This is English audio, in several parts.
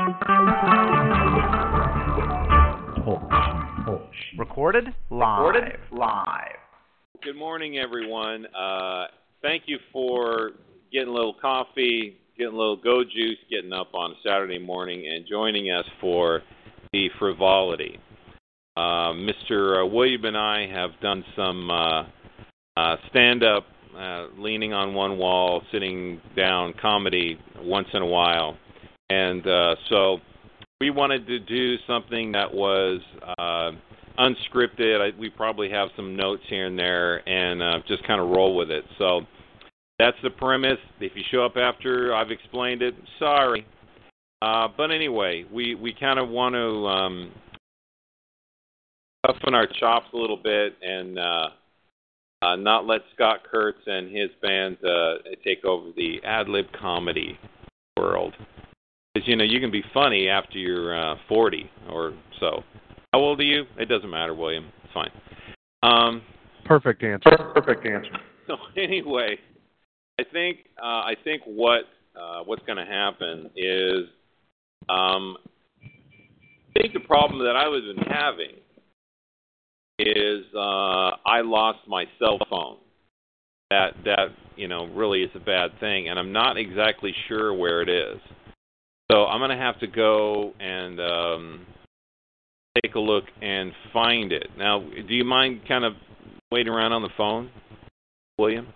Recorded live. Good morning, everyone. Thank you for getting a little coffee, getting a little go juice, getting up on Saturday morning, and joining us for the frivolity. Mr. William and I have done some stand-up, leaning on one wall, sitting down comedy once in a while. And so we wanted to do something that was unscripted. We probably have some notes here and there and just kind of roll with it. So that's the premise. If you show up after I've explained it, sorry. But anyway, we kind of want to toughen our chops a little bit and not let Scott Kurtz and his band take over the ad-lib comedy world. Because, you know, you can be funny after you're 40 or so. How old are you? It doesn't matter, William. It's fine. Perfect answer. So anyway, I think what's going to happen is I think the problem that I was having is I lost my cell phone. That you know really is a bad thing, and I'm not exactly sure where it is. So I'm going to have to go and take a look and find it. Now, do you mind kind of waiting around on the phone, William?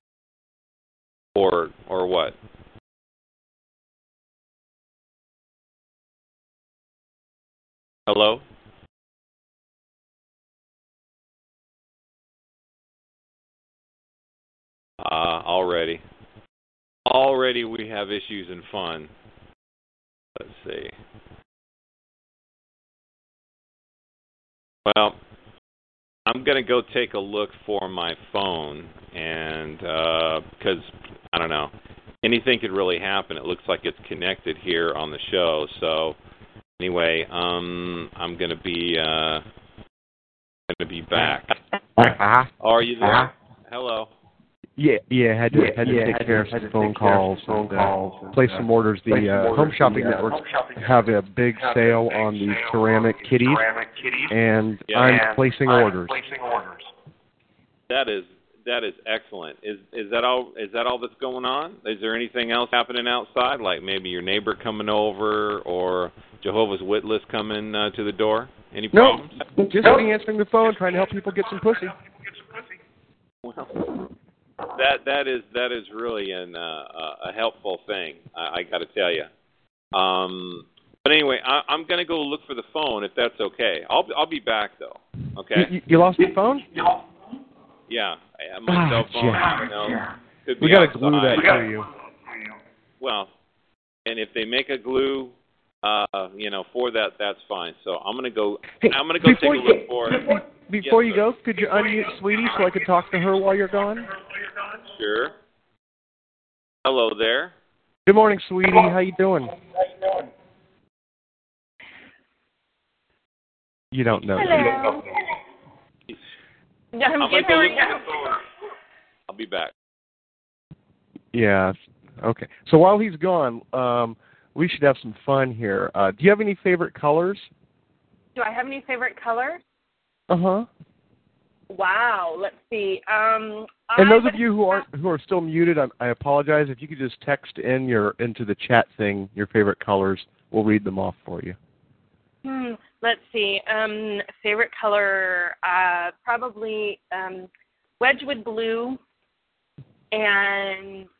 Or what? Hello? Already we have issues and fun. Let's see. Well, I'm going to go take a look for my phone, and because, I don't know, anything could really happen. It looks like it's connected here on the show. So anyway, I'm going to be back. Are you there? Hello. Yeah, had to take care of some phone calls, place some orders. The Home Shopping Network have a big sale on the ceramic kitties, and I'm placing orders. That is excellent. Is that all that's going on? Is there anything else happening outside, like maybe your neighbor coming over or Jehovah's Witness coming to the door? Any problems? No, just me answering the phone, trying to help people get some pussy. Well, that is really a helpful thing. I got to tell you. But anyway, I'm going to go look for the phone if that's okay. I'll be back though. Okay. You lost your phone? Yeah, my cell phone. You know, we got to glue that to you. Well, and if they make a glue, for that, that's fine. So I'm gonna go. I'm gonna go take a look for it. Before you go, could you unmute Sweetie so I could talk to her while you're gone? Sure. Hello there. Good morning, Sweetie. How you doing? You don't know. Hello. I'll be back. Yeah. Okay. So while he's gone, we should have some fun here. Do you have any favorite colors? Do I have any favorite colors? Uh-huh. Wow. Let's see. And those of you who are still muted, I apologize. If you could just text into the chat thing your favorite colors, we'll read them off for you. Let's see. Favorite color, probably Wedgwood blue and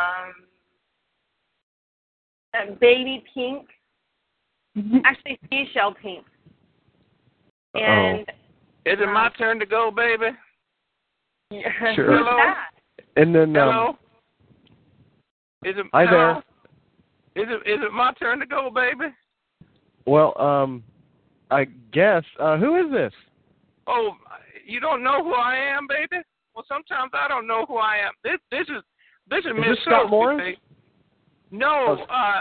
baby pink. Actually, seashell pink. And is it my turn to go, baby? Yeah. Sure. Hello. And then hello. Hi there. Is it my turn to go, baby? Well, I guess. Who is this? Oh, you don't know who I am, baby? Well, sometimes I don't know who I am. This is Miss Scott Sophie. Morris? No,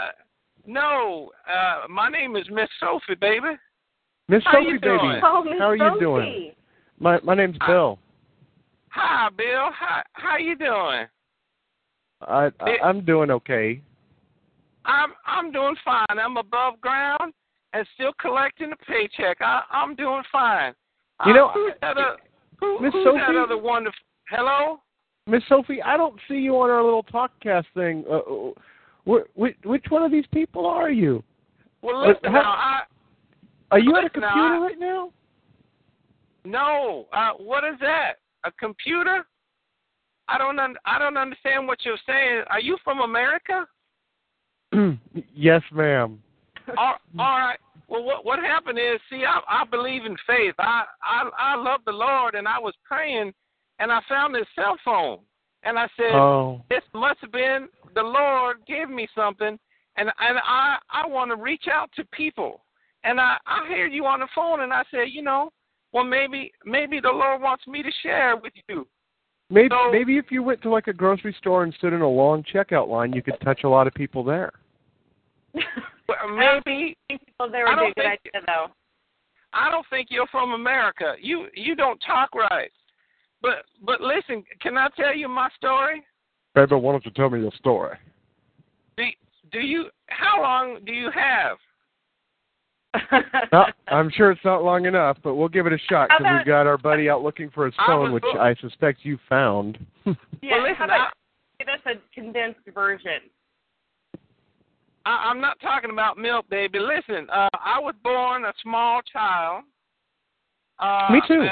my name is Miss Sophie, baby. Miss Sophie, baby. Oh, Miss How are you Sophie. doing? My name's Bill. Hi, Bill. How you doing? I'm doing okay. I'm doing fine. I'm above ground and still collecting a paycheck. I'm doing fine. You know, who's that Miss who's Sophie? that other wonderful? Hello? Miss Sophie, I don't see you on our little talkcast thing. Which one of these people are you? Well, listen now. Are you at a computer right now? No. What is that? A computer? I don't understand what you're saying. Are you from America? Yes, ma'am. All right. Well, what happened is, see, I believe in faith. I love the Lord, and I was praying, and I found this cell phone, and I said, This must have been the Lord gave me something, and I want to reach out to people, and I hear you on the phone, and I said, well, maybe the Lord wants me to share with you. Maybe if you went to like a grocery store and stood in a long checkout line, you could touch a lot of people there. Maybe people there would be a good idea, though. I don't think you're from America. You don't talk right. But listen, can I tell you my story? Baby, why don't you tell me your story? Do you? How long do you have? I'm sure it's not long enough, but we'll give it a shot because we've got our buddy out looking for his phone, which I suspect you found. Yeah, well, listen, give us a condensed version. I'm not talking about milk, baby. Listen, I was born a small child. Me too.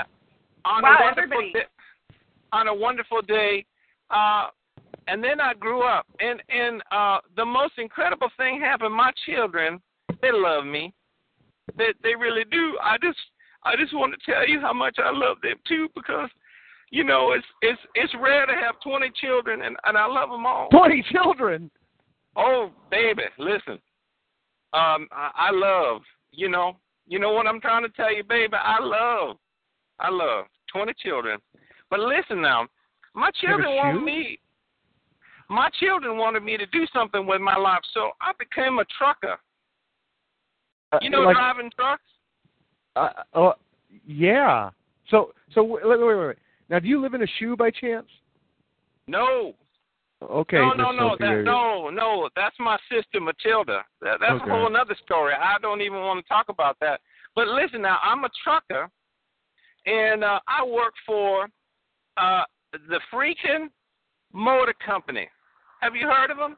On a wonderful day, and then I grew up, and the most incredible thing happened. My children, they love me. They really do. I just want to tell you how much I love them too, because it's rare to have 20 children, and I love them all. 20 children. Oh, baby, listen. I love. You know what I'm trying to tell you, baby. I love 20 children. But listen now, my children wanted me to do something with my life, so I became a trucker. Driving trucks? Yeah. So wait. Now, do you live in a shoe by chance? No. Okay. No. That's my sister Matilda. That's a whole other story. I don't even want to talk about that. But listen now, I'm a trucker, and I work for the Freakin' Motor Company. Have you heard of them?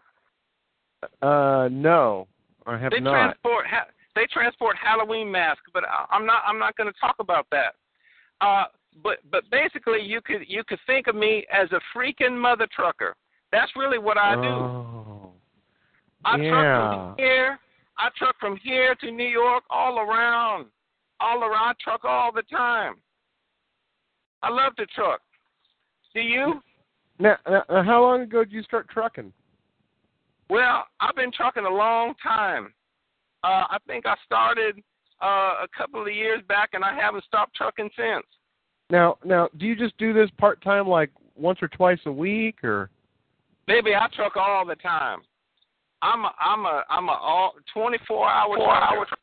No, I have not. They transport Halloween masks, but I'm not going to talk about that. But basically, you could think of me as a freaking mother trucker. That's really what I do. I truck from here to New York, all around. I truck all the time. I love to truck. Do you? Now, how long ago did you start trucking? Well, I've been trucking a long time. I think I started a couple of years back, and I haven't stopped trucking since. Now, do you just do this part-time, like once or twice a week, or? Baby, I truck all the time. I'm a all 24-hour trucker.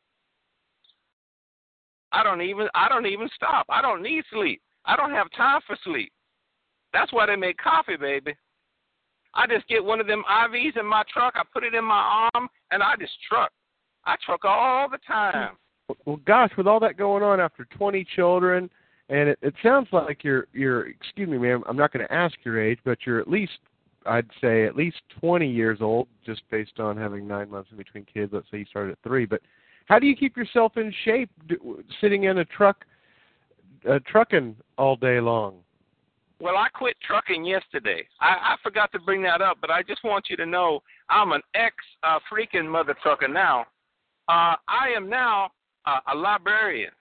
I don't even stop. I don't need sleep. I don't have time for sleep. That's why they make coffee, baby. I just get one of them IVs in my truck. I put it in my arm, and I just truck. I truck all the time. Well, gosh, with all that going on after 20 children, and it sounds like you're, excuse me, ma'am, I'm not going to ask your age, but you're I'd say at least 20 years old, just based on having 9 months in between kids. Let's say you started at 3. But how do you keep yourself in shape sitting in a truck, trucking all day long? Well, I quit trucking yesterday. I forgot to bring that up, but I just want you to know I'm an freaking mother trucker now. I am now a librarian.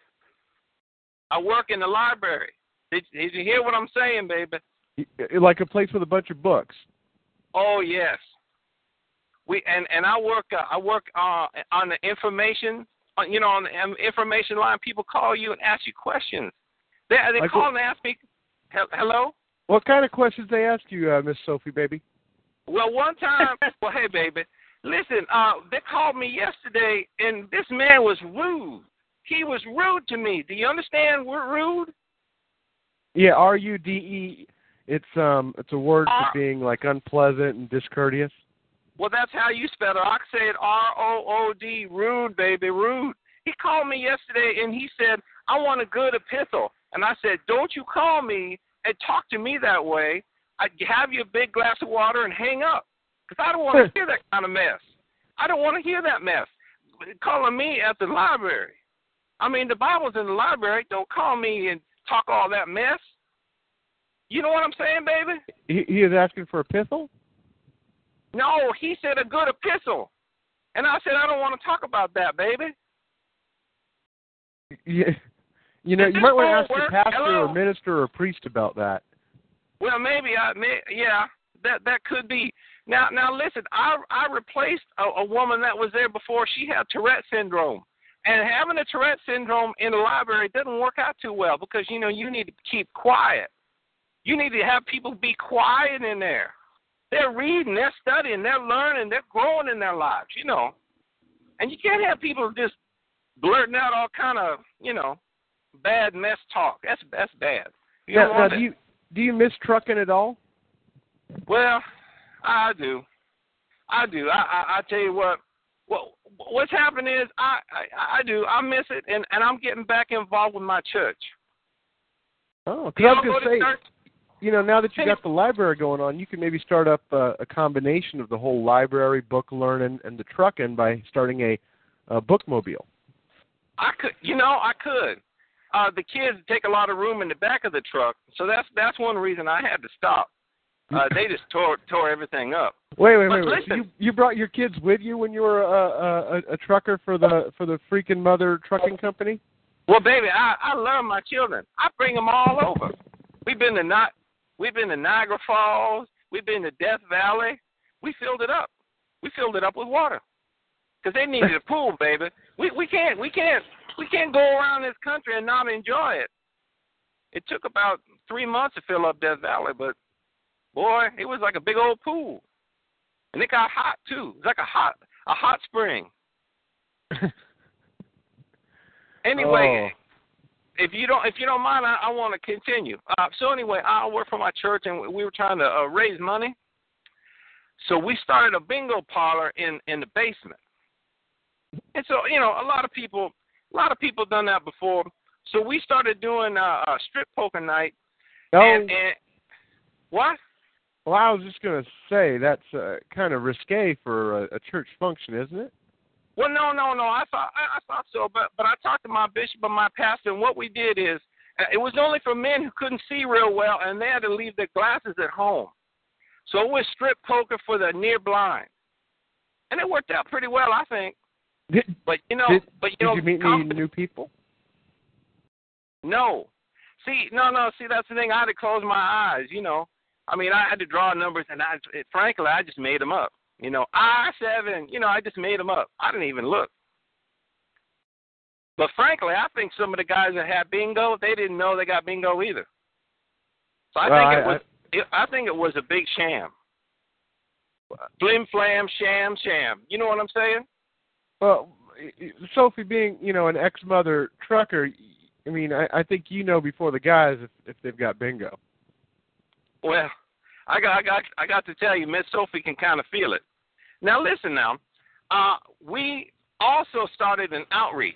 I work in the library. Did you hear what I'm saying, baby? Like a place with a bunch of books. Oh yes. And I work on the information. On the information line. People call you and ask you questions. They call and ask me. Hello? What kind of questions they ask you, Miss Sophie, baby? Well, one time, hey, baby, listen, they called me yesterday, and this man was rude. He was rude to me. Do you understand we're rude? Yeah, RUDE. It's a word for being like unpleasant and discourteous. Well, that's how you spell it. I said R-O-O-D, rude, baby, rude. He called me yesterday, and he said, I want a good epistle. And I said, don't you call me and talk to me that way. I'd have you a big glass of water and hang up, because I don't want to hear that kind of mess. I don't want to hear that mess. Calling me at the library. I mean, the Bible's in the library. Don't call me and talk all that mess. You know what I'm saying, baby? He is asking for a epistle? No, he said a good epistle. And I said, I don't want to talk about that, baby. Yeah. You know, you might want to ask the pastor or minister or priest about that. Well, maybe that could be. Now, listen. I replaced a woman that was there before. She had Tourette syndrome, and having a Tourette syndrome in the library doesn't work out too well, because you need to keep quiet. You need to have people be quiet in there. They're reading, they're studying, they're learning, they're growing in their lives, And you can't have people just blurting out all kind of, bad mess talk. That's bad. Do you miss trucking at all? Well, I do. I tell you what. What's happened is I do. I miss it, and I'm getting back involved with my church. Oh, because I was going to say, now that you got the library going on, you can maybe start up a combination of the whole library, book learning, and the trucking by starting a bookmobile. I could. The kids take a lot of room in the back of the truck, so that's one reason I had to stop. They just tore everything up. Wait. Listen, you brought your kids with you when you were a trucker for the freaking mother trucking company? Well, baby, I love my children. I bring them all over. We've been to Niagara Falls. We've been to Death Valley. We filled it up. We filled it up with water because they needed a pool, baby. We can't go around this country and not enjoy it. It took about 3 months to fill up Death Valley, but boy, it was like a big old pool, and it got hot too. It was like a hot spring. Anyway, if you don't mind, I want to continue. So anyway, I work for my church, and we were trying to raise money. So we started a bingo parlor in the basement. And so, a lot of people done that before. So we started doing a strip poker night. Oh. And what? Well, I was just going to say that's kind of risque for a church function, isn't it? Well, no. I thought so, but I talked to my bishop and my pastor, and what we did is it was only for men who couldn't see real well, and they had to leave their glasses at home. So it was strip poker for the near blind, and it worked out pretty well, I think. Did you meet any new people? No. See, that's the thing. I had to close my eyes, I mean, I had to draw numbers, and frankly, I just made them up. I-7, I just made them up. I didn't even look. But frankly, I think some of the guys that had bingo, they didn't know they got bingo either. So I think it was a big sham. Flim flam, sham. You know what I'm saying? Well, Sophie being, an ex-mother trucker, I mean, I think before the guys if they've got bingo. Well, I got to tell you, Miss Sophie can kind of feel it. Now, listen we also started an outreach.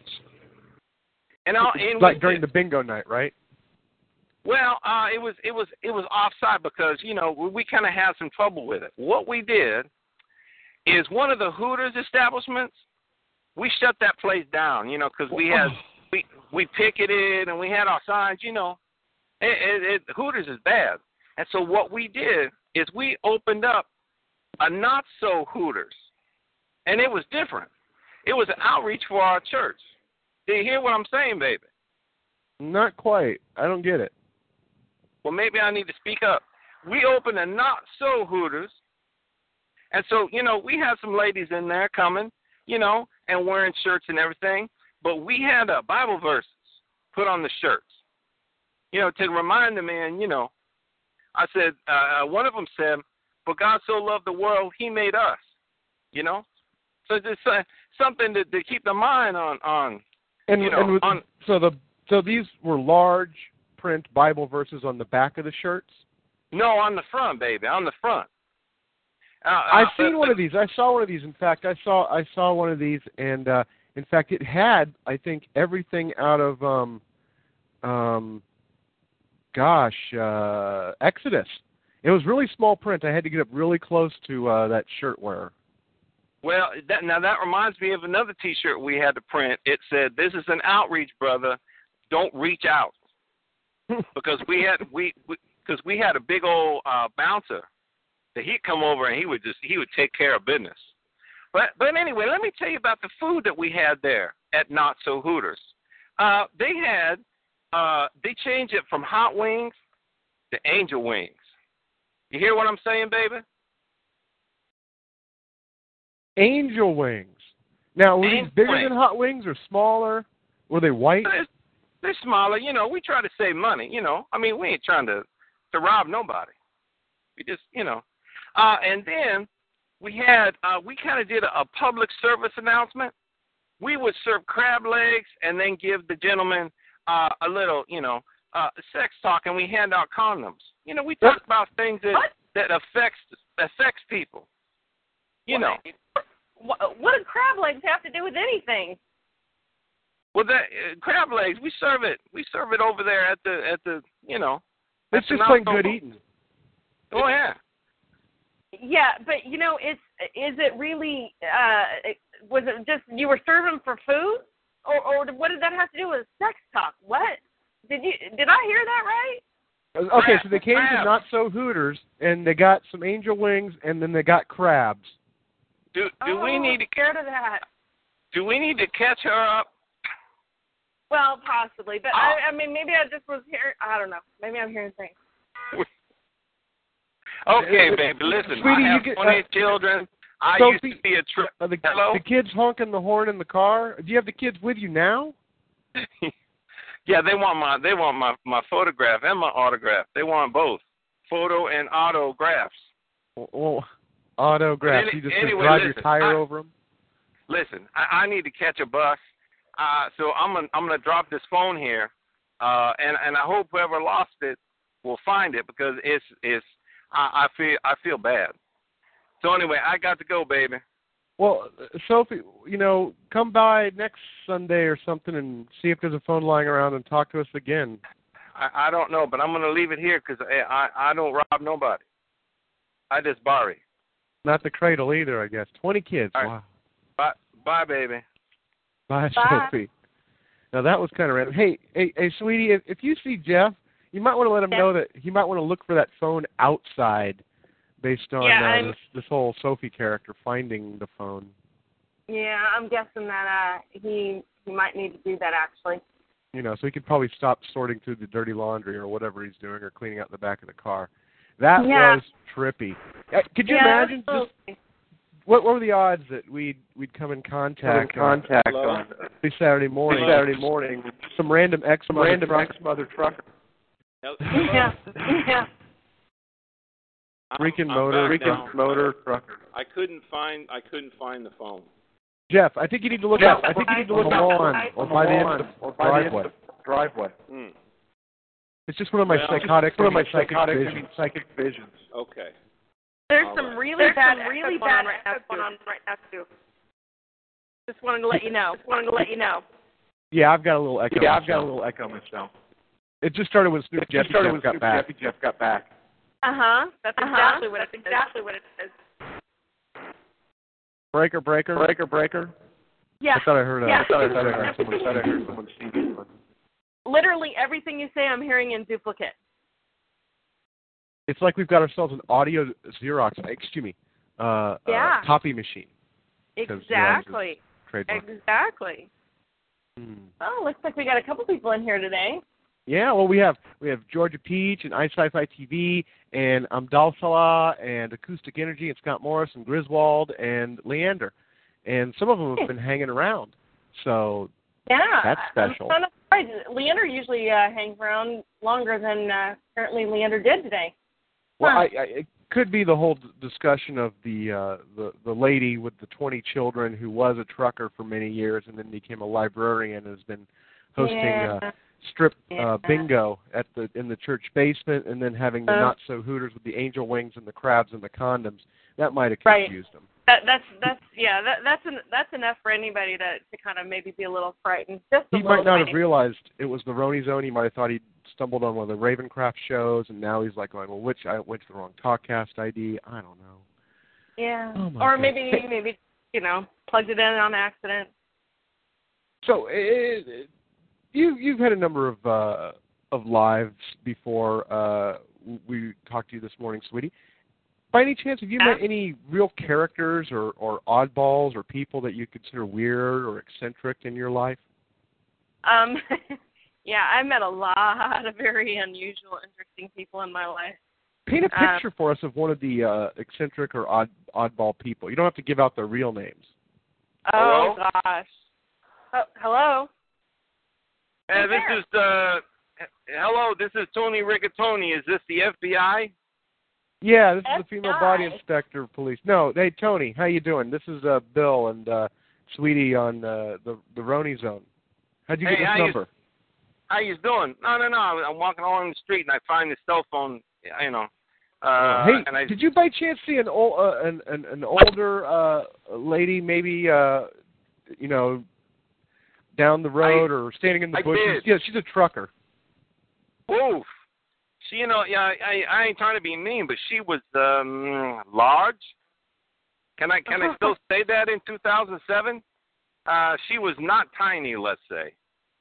Like during the bingo night, right? Well, it was offside because, we kind of had some trouble with it. What we did is one of the Hooters establishments, we shut that place down, because we picketed and we had our signs, Hooters is bad. And so what we did is we opened up a not-so-Hooters, and it was different. It was an outreach for our church. Do you hear what I'm saying, baby? Not quite. I don't get it. Well, maybe I need to speak up. We opened a not-so-Hooters, and so, we had some ladies in there coming, and wearing shirts and everything, but we had Bible verses put on the shirts, to remind the man, I said, one of them said, "For God so loved the world, He made us." So it's something to keep the mind on. So these were large print Bible verses on the back of the shirts? No, on the front, baby, on the front. I've seen one of these. I saw one of these. In fact, I saw one of these, and in fact, it had, I think, everything out of Exodus. It was really small print. I had to get up really close to that shirt wearer. Well, that reminds me of another T-shirt we had to print. It said, "This is an outreach, brother. Don't reach out," because we had a big old bouncer that he'd come over and he would take care of business. But anyway, let me tell you about the food that we had there at Not So Hooters. They changed it from hot wings to angel wings. You hear what I'm saying, baby? Angel wings. Now, were these bigger than hot wings or smaller? Were they white? They're smaller. You know, we try to save money. You know, I mean, we ain't trying to rob nobody. We just, you know. And then we kind of did a public service announcement. We would serve crab legs and then give the gentleman a little, sex talk, and we hand out condoms. You know, we talk about things that affects people. You know. What do crab legs have to do with anything? Well, crab legs, we serve it over there at the It's just like good eating. Oh yeah. Yeah, but is it really? Was it just you were serving for food, or what did that have to do with sex talk? What did I hear that right? Okay, so they came to Not So Hooters and they got some angel wings and then they got crabs. Do we need to scared of that? Do we need to catch her up? Well, possibly, but I mean, maybe I just was hearing. I don't know. Maybe I'm hearing things. Okay, baby, listen. Sweetie, I have 20 children. I Sophie, used to be a Hello? The kids honking the horn in the car. Do you have the kids with you now? Yeah, they want my photograph and my autograph. They want both, photo and autographs. Well, autographs. You just anyway, drive your tire over them. Listen, I need to catch a bus, so I'm gonna drop this phone here, and I hope whoever lost it will find it because I feel bad. So anyway, I got to go, baby. Well, Sophie, come by next Sunday or something and see if there's a phone lying around and talk to us again. I don't know, but I'm going to leave it here because I don't rob nobody. I just borrow. Not the cradle either, I guess. 20 kids. All right. Wow. Bye, baby. Bye, Sophie. Now, that was kind of random. Hey, sweetie, if you see Jeff, you might want to let him know that he might want to look for that phone outside based on this whole Sophie character finding the phone. Yeah, I'm guessing that he might need to do that, actually. So he could probably stop sorting through the dirty laundry or whatever he's doing or cleaning out the back of the car. That was trippy. Could you imagine just what were the odds that we'd come in contact on Saturday morning some random ex-mother trucker. Yeah. Freaking motor trucker. I couldn't find the phone. Jeff, I think you need to look up. I think you need to look on or by the end of the driveway. It's just one of my psychic visions. Okay. There's some really bad echo going on right now too. Just wanted to let you know. Yeah, I've got a little echo myself. It just started with Snoop Jeff got back. That's exactly what it is. Breaker. Yeah. I thought I heard someone singing. Literally everything you say, I'm hearing in duplicate. It's like we've got ourselves an audio Xerox. Copy machine. Exactly. Exactly. Oh, looks like we got a couple people in here today. Yeah, well, we have Georgia Peach and iSci-Fi TV and Amdal Salah and Acoustic Energy and Scott Morris and Griswold and Leander. And some of them have been hanging around. So that's special. I'm not surprised. Leander usually hangs around longer than apparently Leander did today. Well, it could be the whole discussion of the lady with the 20 children who was a trucker for many years and then became a librarian and has been hosting strip bingo in the church basement and then having the Not So Hooters with the angel wings and the crabs and the condoms. That might have Right. confused him. That's enough for anybody to kind of maybe be a little frightened. Just a He little might not tiny. have realized it was the Roni Zone. He might have thought he'd stumbled on one of the Ravencraft shows, and now he's like going, well, I went to the wrong Talkcast ID. I don't know. Yeah. Oh my Or God. maybe plugged it in on accident. So you've had a number of lives before we talked to you this morning, sweetie. By any chance, have you met any real characters or oddballs or people that you consider weird or eccentric in your life? Yeah, I met a lot of very unusual, interesting people in my life. Paint a picture for us of one of the eccentric or oddball people. You don't have to give out their real names. Oh, Hello? gosh. Oh, hello? Hey, hello, this is Tony Rigatoni. Is this the FBI? Yeah, this is the FBI. female body inspector of police. No, hey, Tony, how you doing? This is Bill and Sweetie on the Roni Zone. How'd you get this number? How you doing? No. I'm walking along the street and I find this cell phone. Hey, and did you by chance see an older lady, maybe down the road or standing in the bushes? Did. Yeah, she's a trucker. Oof. She, I ain't trying to be mean, but she was large. Can I still say that in 2007? She was not tiny, let's say.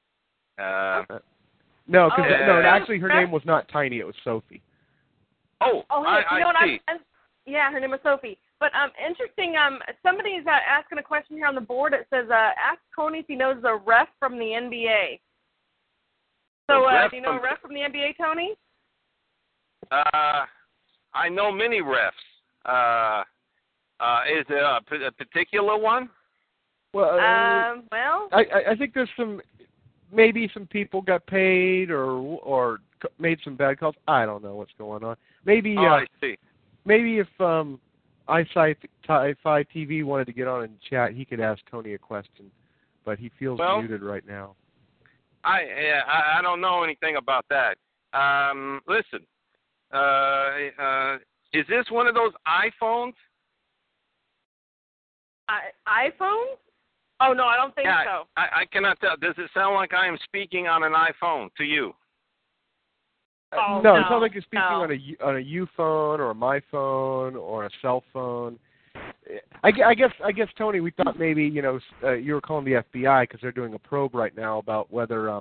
No, actually her name was not Tiny. It was Sophie. I see. Yeah, her name was Sophie. But interesting. Somebody's asking a question here on the board. It says, "Ask Tony if he knows the ref from the NBA." So, do you know a ref from the NBA, Tony? I know many refs. Is there a particular one? Well, well, I think there's maybe some people got paid or made some bad calls. I don't know what's going on. Maybe. I see. Maybe if iSci-Fi TV wanted to get on and chat, he could ask Tony a question, but he feels muted right now. I don't know anything about that. Listen, is this one of those iPhones? iPhone? Oh, no, I don't think so. I cannot tell. Does it sound like I am speaking on an iPhone to you? No, it sounds like you're speaking on a U phone or a my phone or a cell phone. I guess Tony, we thought maybe you were calling the FBI because they're doing a probe right now about whether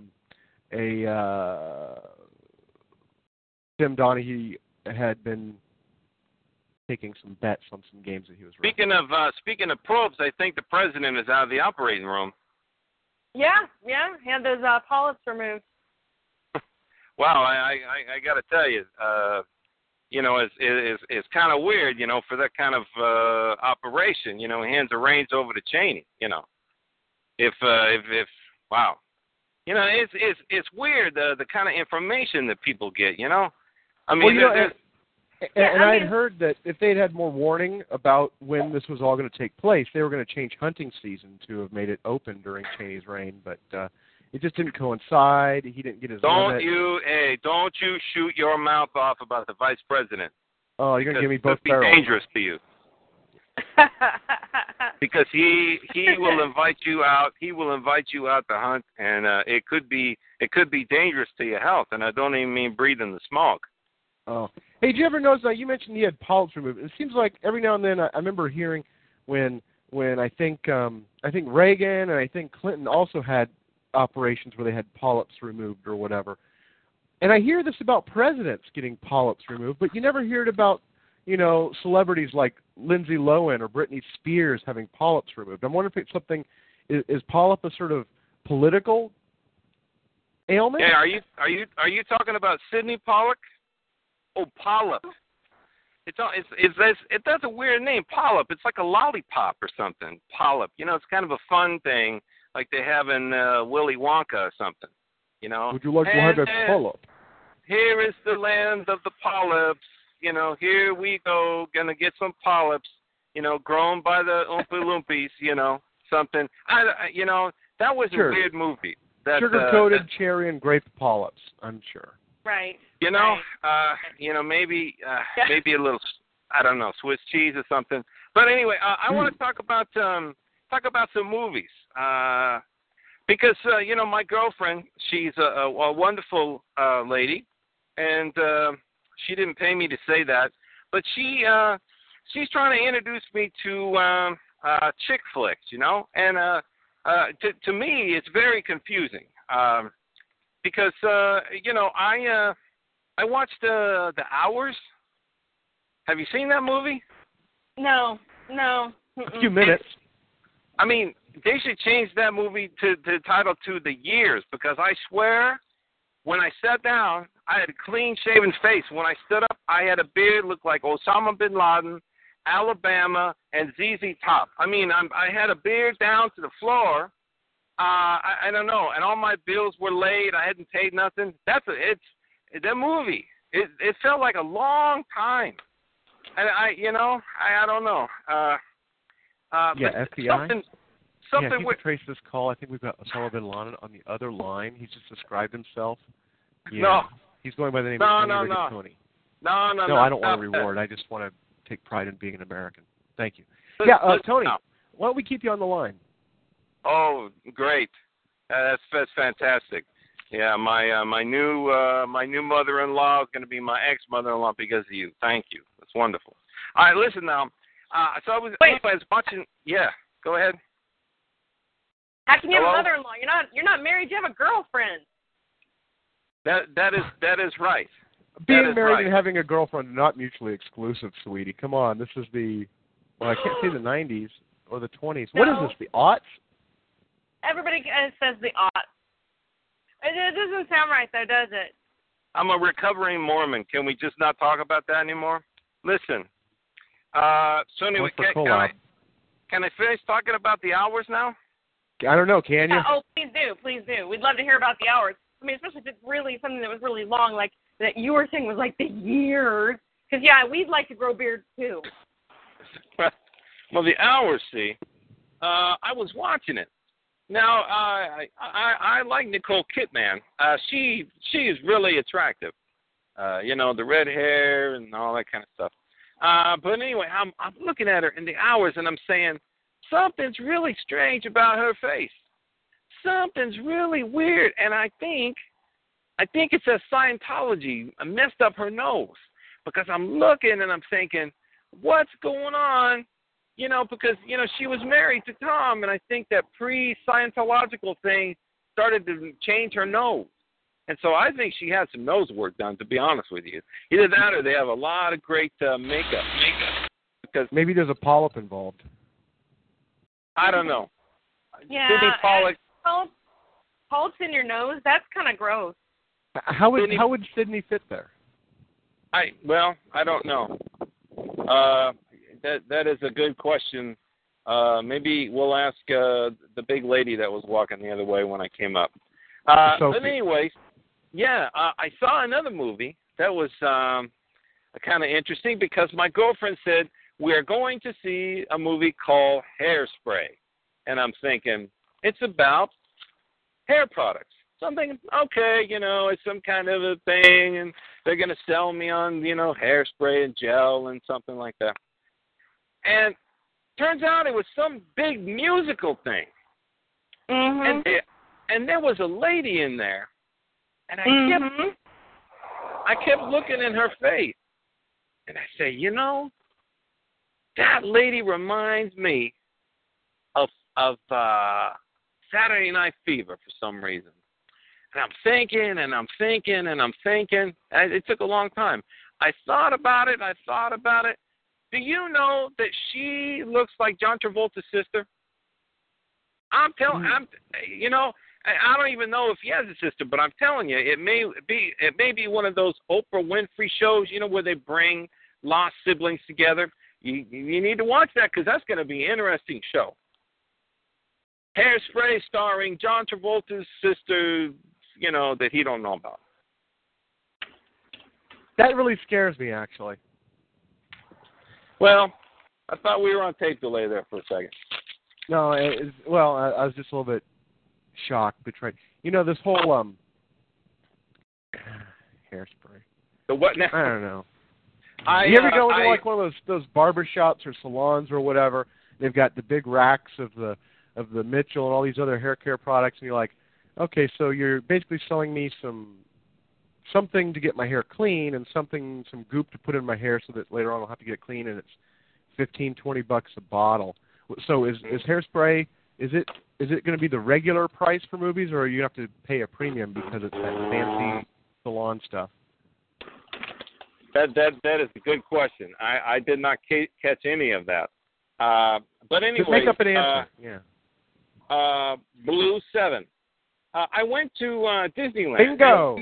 Tim Donahue had been taking some bets on some games that he was running. Speaking of probes, I think the president is out of the operating room. Yeah, had those polyps removed. Wow, I got to tell you, it's kind of weird, for that kind of operation. He hands the reins over to Cheney. If wow, it's weird the kind of information that people get. I mean, and I had heard that if they'd had more warning about when this was all going to take place, they were going to change hunting season to have made it open during Cheney's reign, but it just didn't coincide. He didn't get his limit. Don't you shoot your mouth off about the vice president. Oh, you're going to give me both barrels. It'd be dangerous to you. Because he will invite you out. He will invite you out to hunt, and it could be dangerous to your health. And I don't even mean breathing the smoke. Oh, hey, did you ever notice that you mentioned he had polyps removed? It seems like every now and then I remember hearing when I think Reagan and I think Clinton also had operations where they had polyps removed or whatever. And I hear this about presidents getting polyps removed, but you never hear it about, celebrities like Lindsay Lohan or Britney Spears having polyps removed. I'm wondering if it's something, is polyp a sort of political ailment? Yeah, are you talking about Sidney Pollack? Oh, polyp. That's a weird name, polyp. It's like a lollipop or something. Polyp. It's kind of a fun thing, like they have in Willy Wonka or something. Would you like to have a polyp? Here is the land of the polyps. Here we go, gonna get some polyps. Grown by the Oompa Loompies. Something. That was sure. A weird movie. Sugar-coated cherry and grape polyps, I'm sure. Right. Maybe a little I don't know, Swiss cheese or something. But anyway, I want to talk about some movies. Because my girlfriend, she's a wonderful lady, and she didn't pay me to say that, but she's trying to introduce me to chick flicks, and to me it's very confusing because I watched The Hours. Have you seen that movie? No. A few minutes. I mean, they should change that movie to the title to The Years, because I swear, when I sat down, I had a clean-shaven face. When I stood up, I had a beard, looked like Osama bin Laden, Alabama, and ZZ Top. I mean, I had a beard down to the floor. I don't know, and all my bills were laid. I hadn't paid nothing. That movie. It felt like a long time, and I don't know. Yeah, FBI. Something if you could trace this call, I think we've got Osama bin Laden on the other line. He's just described himself. Yeah. No. He's going by the name of Tony Rigatoni. No, I don't want a reward. I just want to take pride in being an American. Thank you. Tony, why don't we keep you on the line? Oh, great. That's fantastic. Yeah, my new mother-in-law is going to be my ex-mother-in-law because of you. Thank you. That's wonderful. All right, listen now. So I was watching. Yeah, go ahead. How can you have a mother-in-law? You're not married. You have a girlfriend. That is right. Being married and having a girlfriend are not mutually exclusive, sweetie. Come on, this is I can't say the 90s or the 20s. No. What is this, the aughts? Everybody says the aughts. It doesn't sound right, though, does it? I'm a recovering Mormon. Can we just not talk about that anymore? Listen. So anyway, can I finish talking about The Hours now? I don't know. Can you? Please do. We'd love to hear about The Hours. I mean, especially if it's really something that was really long, like that you were saying was like The Years. Because, we'd like to grow beards, too. Well, The Hours, see, I was watching it. Now, I like Nicole Kidman. She is really attractive. The red hair and all that kind of stuff. But anyway, I'm looking at her in The Hours, and I'm saying, something's really strange about her face. Something's really weird, and I think it's a Scientology messed up her nose, because I'm looking and I'm thinking, what's going on? Because she was married to Tom, and I think that pre-Scientological thing started to change her nose, and so I think she had some nose work done. To be honest with you, either that or they have a lot of great makeup. Because maybe there's a polyp involved. I don't know. Yeah. Sidney Pollack. Polyps in your nose? That's kind of gross. How would Sidney fit there? I don't know. That is a good question. Maybe we'll ask the big lady that was walking the other way when I came up. But anyways, I saw another movie that was kind of interesting, because my girlfriend said, we're going to see a movie called Hairspray. And I'm thinking, it's about hair products. Something, okay, it's some kind of a thing, and they're going to sell me on, hairspray and gel and something like that. And turns out it was some big musical thing. Mm-hmm. And there was a lady in there, and I kept looking in her face, and I say, that lady reminds me of Saturday Night Fever for some reason. And I'm thinking, and it took a long time. I thought about it. Do you know that she looks like John Travolta's sister? I don't even know if he has a sister, but I'm telling you, it may be one of those Oprah Winfrey shows, where they bring lost siblings together. You need to watch that, because that's going to be an interesting show. Hairspray starring John Travolta's sister, that he don't know about. That really scares me, actually. Well, I thought we were on tape delay there for a second. No, I was just a little bit shocked, betrayed. This whole Hairspray. The what now? I don't know. You ever go into like one of those barber shops or salons or whatever? They've got the big racks of the Mitchell and all these other hair care products, and you're like, okay, so you're basically selling me something to get my hair clean and some goop to put in my hair so that later on I'll have to get it clean, and it's $15-20 a bottle. So is Hairspray, is it going to be the regular price for movies, or are you have to pay a premium because it's that fancy salon stuff? That is a good question. I did not catch any of that. But anyway, just make up an answer. Blue 7. I went to Disneyland. Bingo.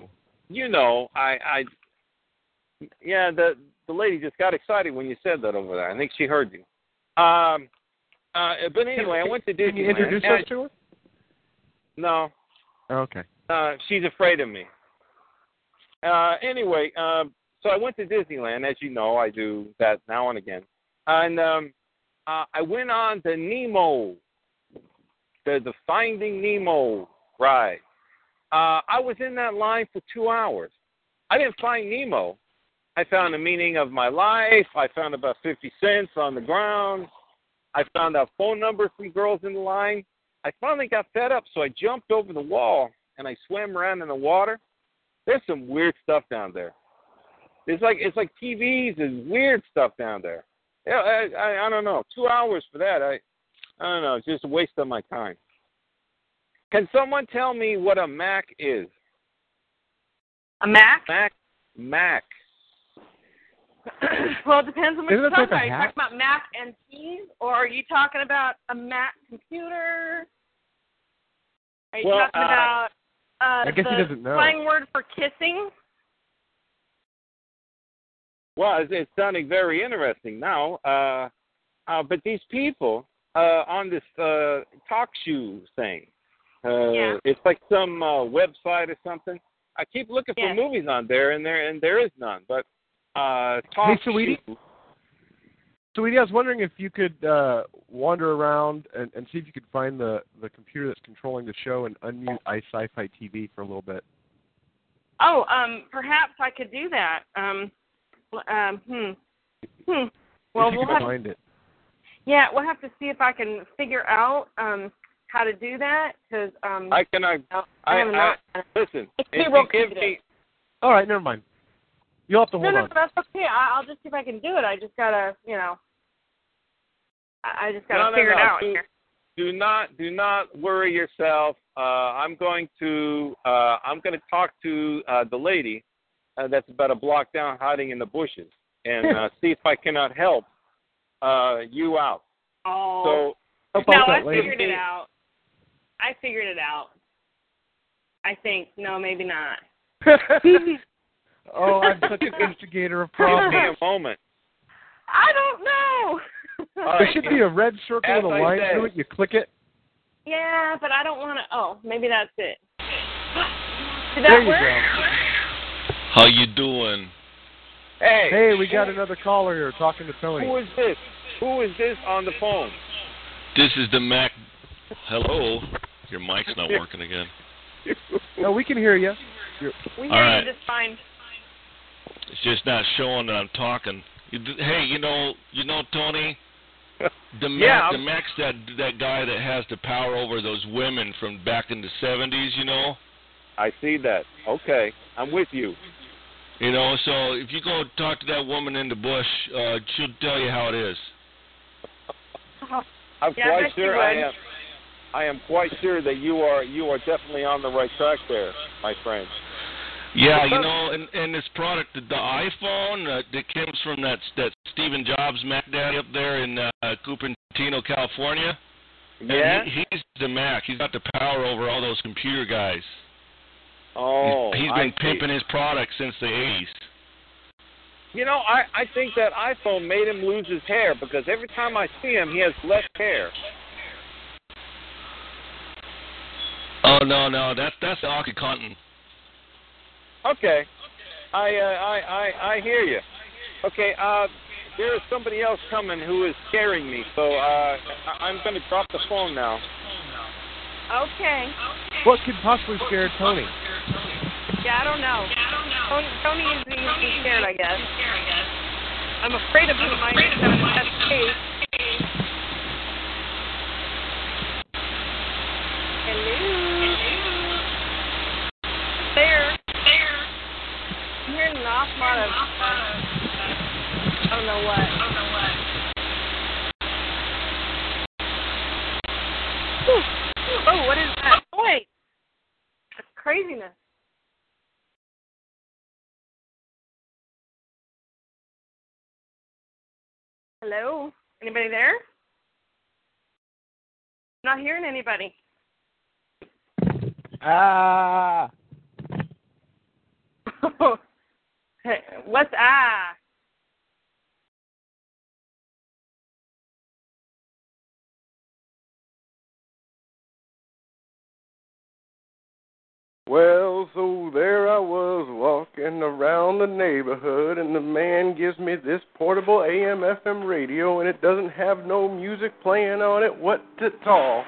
The lady just got excited when you said that over there. I think she heard you. But anyway, I went to Disneyland. Can you introduce us to her? No. Okay. She's afraid of me. Anyway, so I went to Disneyland. As you know, I do that now and again. And I went on the Nemo, the Finding Nemo ride. I was in that line for 2 hours. I didn't find Nemo. I found the meaning of my life. I found about 50 cents on the ground. I found out phone numbers from girls in the line. I finally got fed up, so I jumped over the wall and I swam around in the water. There's some weird stuff down there. It's like TVs and weird stuff down there. Yeah, I don't know. 2 hours for that. I don't know. It's just a waste of my time. Can someone tell me what a Mac is? A Mac? Mac. Well, it depends on what you're talking about. Are you hat? talking about Mac and keys, or are you talking about a Mac computer? Are you talking about I guess he doesn't know. slang word for kissing? Well, it's sounding very interesting now. But these people on this talk shoe thing, it's like some website or something. I keep looking for movies on there, and there is none. But talk Sweetie? shoe. Sweetie, I was wondering if you could wander around and see if you could find the computer that's controlling the show and unmute iSci-Fi TV for a little bit. Oh, perhaps I could do that. Well, we'll have to find it. Yeah, we'll have to see if I can figure out how to do that, because listen. It's if you give me, all right, never mind. You'll have to hold on. No, that's okay. I'll just see if I can do it. I just gotta, figure it out here. Do not worry yourself. I'm going to talk to the lady that's about a block down, hiding in the bushes, and see if I cannot help you out. Oh. So no, I figured it out. I think maybe not. Oh, I'm such an instigator of problems. Give me a moment. I don't know. There should be a red circle with a line through it. You click it. Yeah, but I don't want to. Oh, maybe that's it. Did there that work? You go. How you doing? Hey, we got another caller here talking to Tony. Who is this? Who is this on the phone? This is the Mac. Hello. Your mic's not working again. No, we can hear you. We hear you just fine. It's just not showing that I'm talking. Hey, you know, Tony. The Mac's that guy that has the power over those women from back in the 70s. You know. I see that. Okay, I'm with you. You know, so if you go talk to that woman in the bush, she'll tell you how it is. I'm quite sure I am quite sure that you are definitely on the right track there, my friend. Yeah, you know, and this product, the iPhone, that comes from that Stephen Jobs Mac Daddy up there in Cupertino, California. Yeah, he's the Mac. He's got the power over all those computer guys. Oh, he's been pimping his product since the 80s. You know, I think that iPhone made him lose his hair, because every time I see him, he has less hair. Oh no, that's OxyContin. Okay, I hear you. Okay, there is somebody else coming who is scaring me, so I'm going to drop the phone now. Okay. What could possibly scare Tony? Yeah, I don't know. Tony is being scared, I guess. I'm afraid of who might have escaped. Hello. There. I'm hearing an awful lot of, I don't know what. Oh, what is that? Wait. That's craziness. Hello? Anybody there? I'm not hearing anybody. Ah. Hey, what's ah? Well, so there I was walking around the neighborhood, and the man gives me this portable AM/FM radio, and it doesn't have no music playing on it. What at all?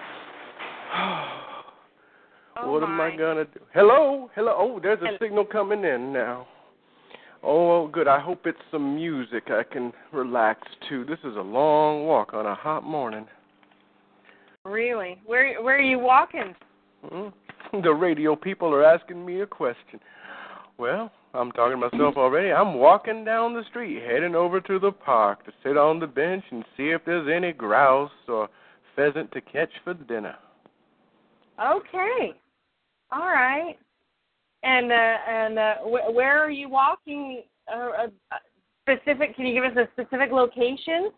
What am I gonna do? Hello? Oh, there's a signal coming in now. Oh, good. I hope it's some music I can relax to. This is a long walk on a hot morning. Really? Where are you walking? The radio people are asking me a question. Well, I'm talking to myself already. I'm walking down the street, heading over to the park to sit on the bench and see if there's any grouse or pheasant to catch for dinner. Okay. All right. And where are you walking? Specific? Can you give us a specific location?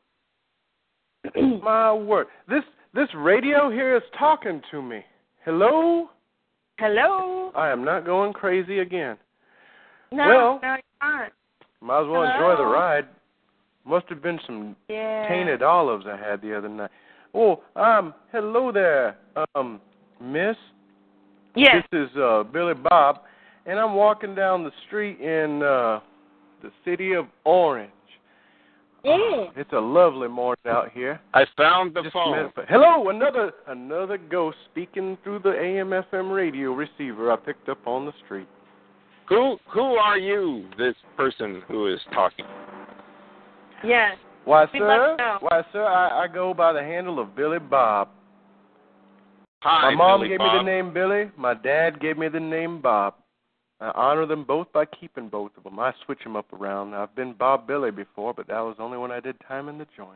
My word, this radio here is talking to me. Hello? Hello? I am not going crazy again. No, well, no, you're not. Might as well enjoy the ride. Must have been some tainted olives I had the other night. Oh, hello there, miss. Yes. This is Billy Bob, and I'm walking down the street in the city of Orange. It's a lovely morning out here. I found the phone. Hello, another ghost speaking through the AM/FM radio receiver I picked up on the street. Who are you, this person who is talking? Yes. Why, sir, I go by the handle of Billy Bob. Hi, my mom Billy gave Bob. me the name Billy. My dad gave me the name Bob. I honor them both by keeping both of them. I switch them up around. I've been Bob Billy before, but that was only when I did time in the joint.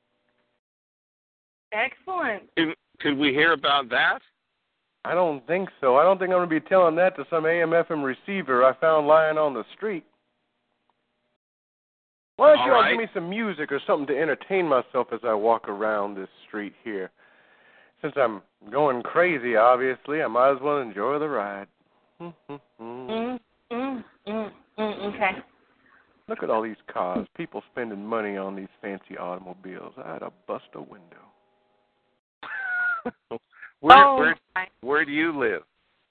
Excellent. Could we hear about that? I don't think so. I don't think I'm going to be telling that to some AM/FM receiver I found lying on the street. Why don't you all give me some music or something to entertain myself as I walk around this street here? Since I'm going crazy, obviously, I might as well enjoy the ride. Okay. Look at all these cars. People spending money on these fancy automobiles. I had to bust a window. Where do you live?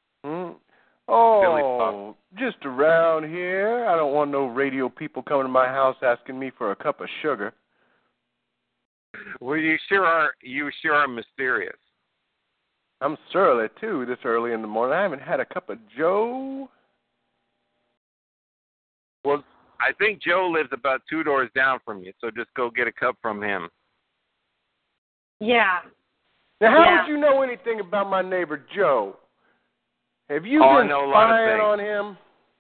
Oh, just around here. I don't want no radio people coming to my house asking me for a cup of sugar. Well, you sure are mysterious. I'm surly, too, this early in the morning. I haven't had a cup of Joe. Well, I think Joe lives about 2 doors down from you, so just go get a cup from him. Yeah. Now, how would you know anything about my neighbor Joe? Have you been spying on him?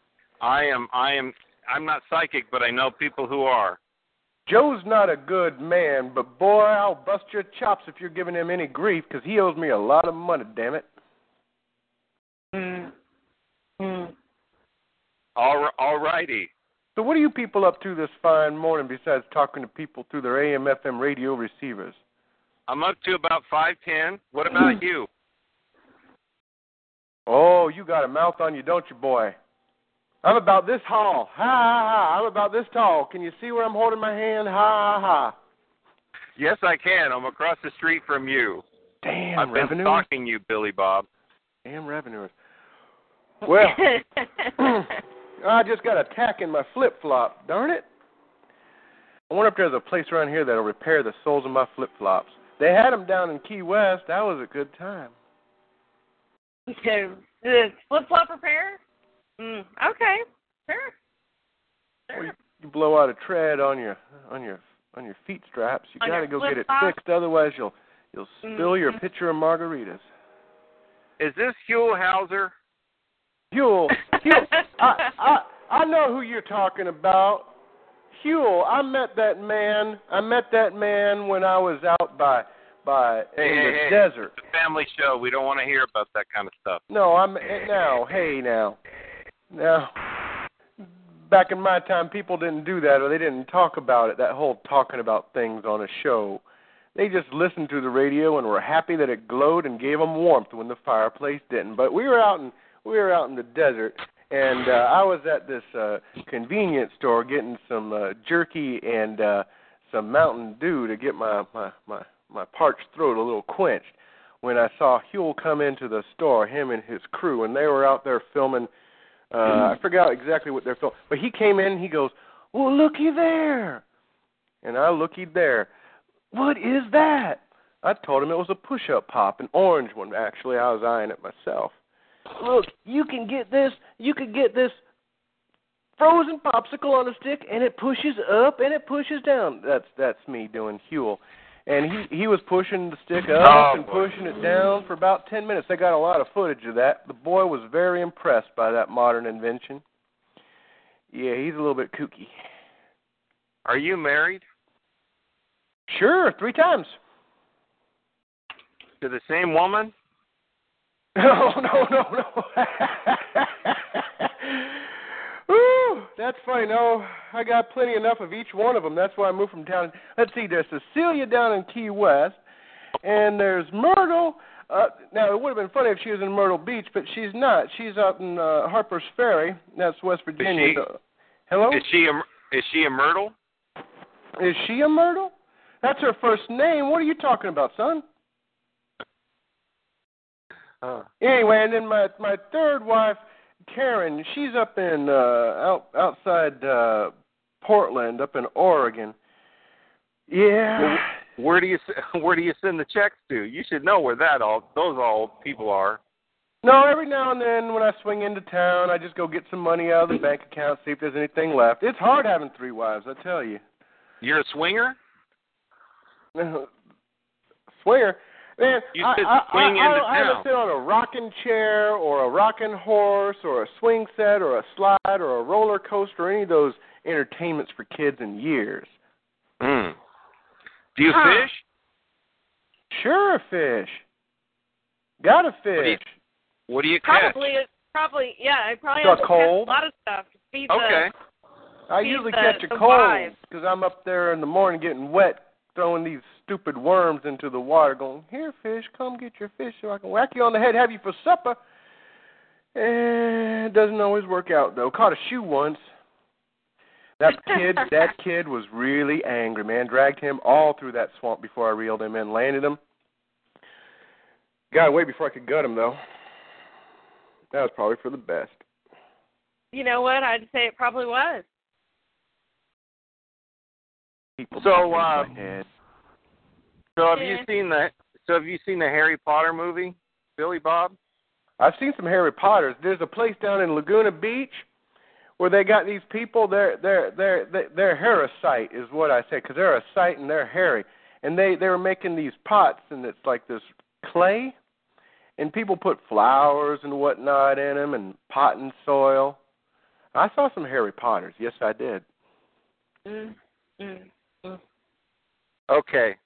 I'm not psychic, but I know people who are. Joe's not a good man, but boy, I'll bust your chops if you're giving him any grief, because he owes me a lot of money, damn it. All righty. So what are you people up to this fine morning besides talking to people through their AM/FM radio receivers? I'm up to about 5:10. What about you? Oh, you got a mouth on you, don't you, boy? I'm about this tall. Ha, ha, ha. I'm about this tall. Can you see where I'm holding my hand? Ha, ha, ha. Yes, I can. I'm across the street from you. Damn, I've been stalking you, Billy Bob. Damn revenuers. Well, I just got a tack in my flip-flop. Darn it. I wonder if there's a place around here that'll repair the soles of my flip-flops. They had them down in Key West. That was a good time. The flip-flop repair? Okay, sure. you blow out a tread on your feet straps. You got to go get it fixed, otherwise you'll spill your pitcher of margaritas. Is this Huell Hauser? Huell. I know who you're talking about. Huell. I met that man when I was out in the desert. It's a family show. We don't want to hear about that kind of stuff. No, now. Back in my time, people didn't do that, or they didn't talk about it, that whole talking about things on a show. They just listened to the radio and were happy that it glowed and gave them warmth when the fireplace didn't. But we were out in the desert, and I was at this convenience store getting some jerky and some Mountain Dew to get my parched throat a little quenched when I saw Huell come into the store, him and his crew, and they were out there filming. I forgot exactly what they're filming, but he came in and he goes, "Well, looky there," and I lookied there. "What is that?" I told him it was a push-up pop, an orange one. Actually, I was eyeing it myself. "Look, you can get this frozen popsicle on a stick, and it pushes up and it pushes down." That's me doing Huell. And he was pushing the stick up and pushing it down for about 10 minutes. They got a lot of footage of that. The boy was very impressed by that modern invention. Yeah, he's a little bit kooky. Are you married? Sure, 3 times. To the same woman? No. Ooh, that's funny. No, I got plenty enough of each one of them. That's why I moved from town. Let's see, there's Cecilia down in Key West, and there's Myrtle. Now, it would have been funny if she was in Myrtle Beach, but she's not. She's up in Harper's Ferry. That's West Virginia. Hello? Is she a Myrtle? Is she a Myrtle? That's her first name. What are you talking about, son? Anyway, and then my third wife, Karen, she's up in outside Portland, up in Oregon. Yeah. Where do you send the checks to? You should know where those all people are. No, every now and then when I swing into town, I just go get some money out of the bank account, see if there's anything left. It's hard having 3 wives, I tell you. You're a swinger? Swinger? Man, I haven't sit on a rocking chair or a rocking horse or a swing set or a slide or a roller coaster or any of those entertainments for kids in years. Do you fish? Sure, fish. Gotta fish. What do you catch? Probably, yeah. I probably have to catch a lot of stuff. I usually catch a cold because I'm up there in the morning getting wet, throwing these stupid worms into the water, going, "Here, fish, come get your fish so I can whack you on the head, have you for supper." And it doesn't always work out, though. Caught a shoe once. That kid was really angry, man. Dragged him all through that swamp before I reeled him in, landed him. Got away before I could gut him, though. That was probably for the best. You know what? I'd say it probably was. So have you seen the Harry Potter movie, Billy Bob? I've seen some Harry Potters. There's a place down in Laguna Beach where they got these people. They're Harry-site is what I say, because they're a site and they're hairy. And they were making these pots, and it's like this clay, and people put flowers and whatnot in them and potting soil. I saw some Harry Potters. Yes, I did. Okay.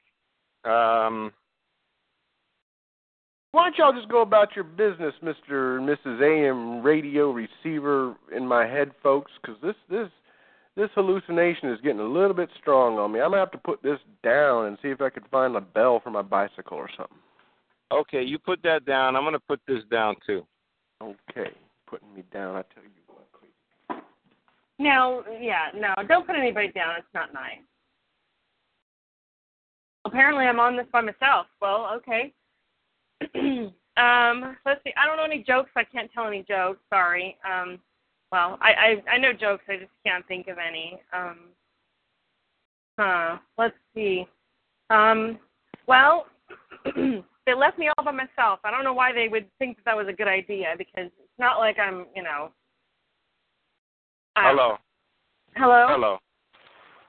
Why don't y'all just go about your business, Mr. and Mrs. AM radio receiver in my head, folks, because this hallucination is getting a little bit strong on me. I'm going to have to put this down and see if I can find a bell for my bicycle or something. Okay, you put that down. I'm going to put this down, too. Okay, putting me down, I tell you what, please. No, don't put anybody down. It's not nice. Apparently I'm on this by myself. Well, okay. Let's see. I don't know any jokes. I can't tell any jokes. Sorry. Well, I know jokes. I just can't think of any. Let's see. Well, they left me all by myself. I don't know why they would think that was a good idea, because it's not like I'm, Hello. Hello? Hello.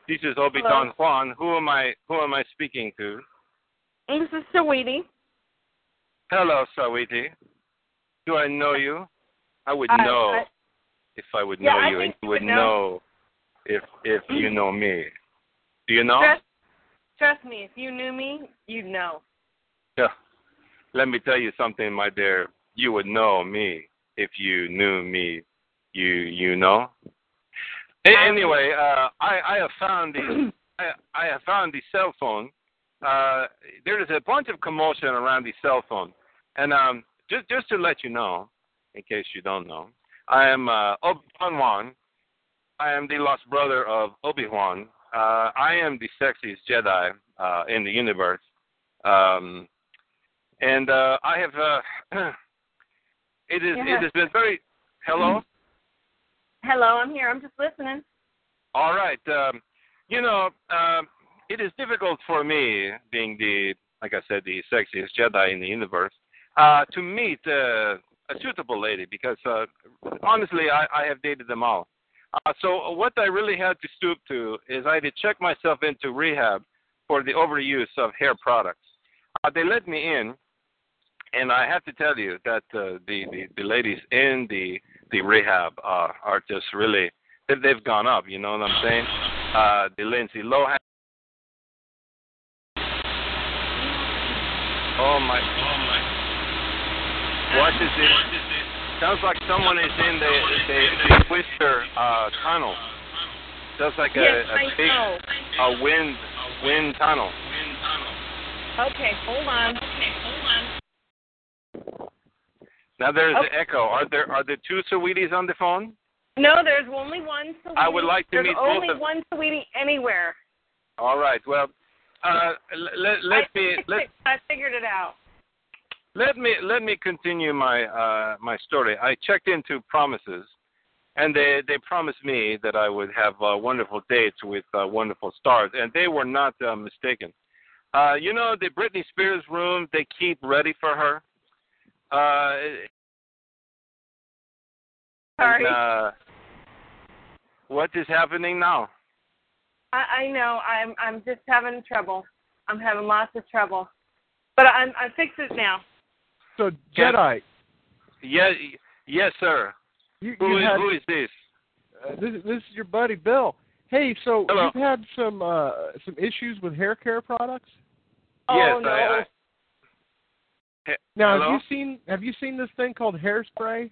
This is Obi Don Juan. Who am I speaking to? This is Saweetie. Hello, Saweetie. Do I know you? I would know if I would know you, and you would know if you know me. Do you know? Trust me, if you knew me, you'd know. Yeah. Let me tell you something, my dear. You would know me if you knew me. You know. Anyway, I have found the I have found the cell phone. There is a bunch of commotion around the cell phone, and just to let you know, in case you don't know, I am Obi-Wan Juan. I am the lost brother of Obi-Wan. I am the sexiest Jedi in the universe, and I have. It has been very. Hello. Hello, I'm here. I'm just listening. All right. It is difficult for me, being like I said, the sexiest Jedi in the universe, to meet a suitable lady because, honestly, I have dated them all. So what I really had to stoop to is I had to check myself into rehab for the overuse of hair products. They let me in, and I have to tell you that the ladies in the rehab are just really, they've gone up, you know what I'm saying? The Lindsay Lohan. Oh my. What is it? Sounds like someone is in the Twister tunnel. Sounds like a big wind tunnel. Okay, hold on. Now there's an echo. Are there two Saweeties on the phone? No, there's only one Saweetie. I would like to meet both of them. There's only one Saweetie anywhere. All right. Well, I figured it out. Let me continue my story. I checked into Promises, and they promised me that I would have wonderful dates with wonderful stars, and they were not mistaken. The Britney Spears room they keep ready for her. Sorry. And, what is happening now? I know. I'm just having trouble. I'm having lots of trouble, but I fixed it now. So Jedi. Yes, sir. Who is this? This is your buddy Bill. Hey, so Hello. You've had some issues with hair care products? Yes, no. Now, hello? have you seen this thing called hairspray?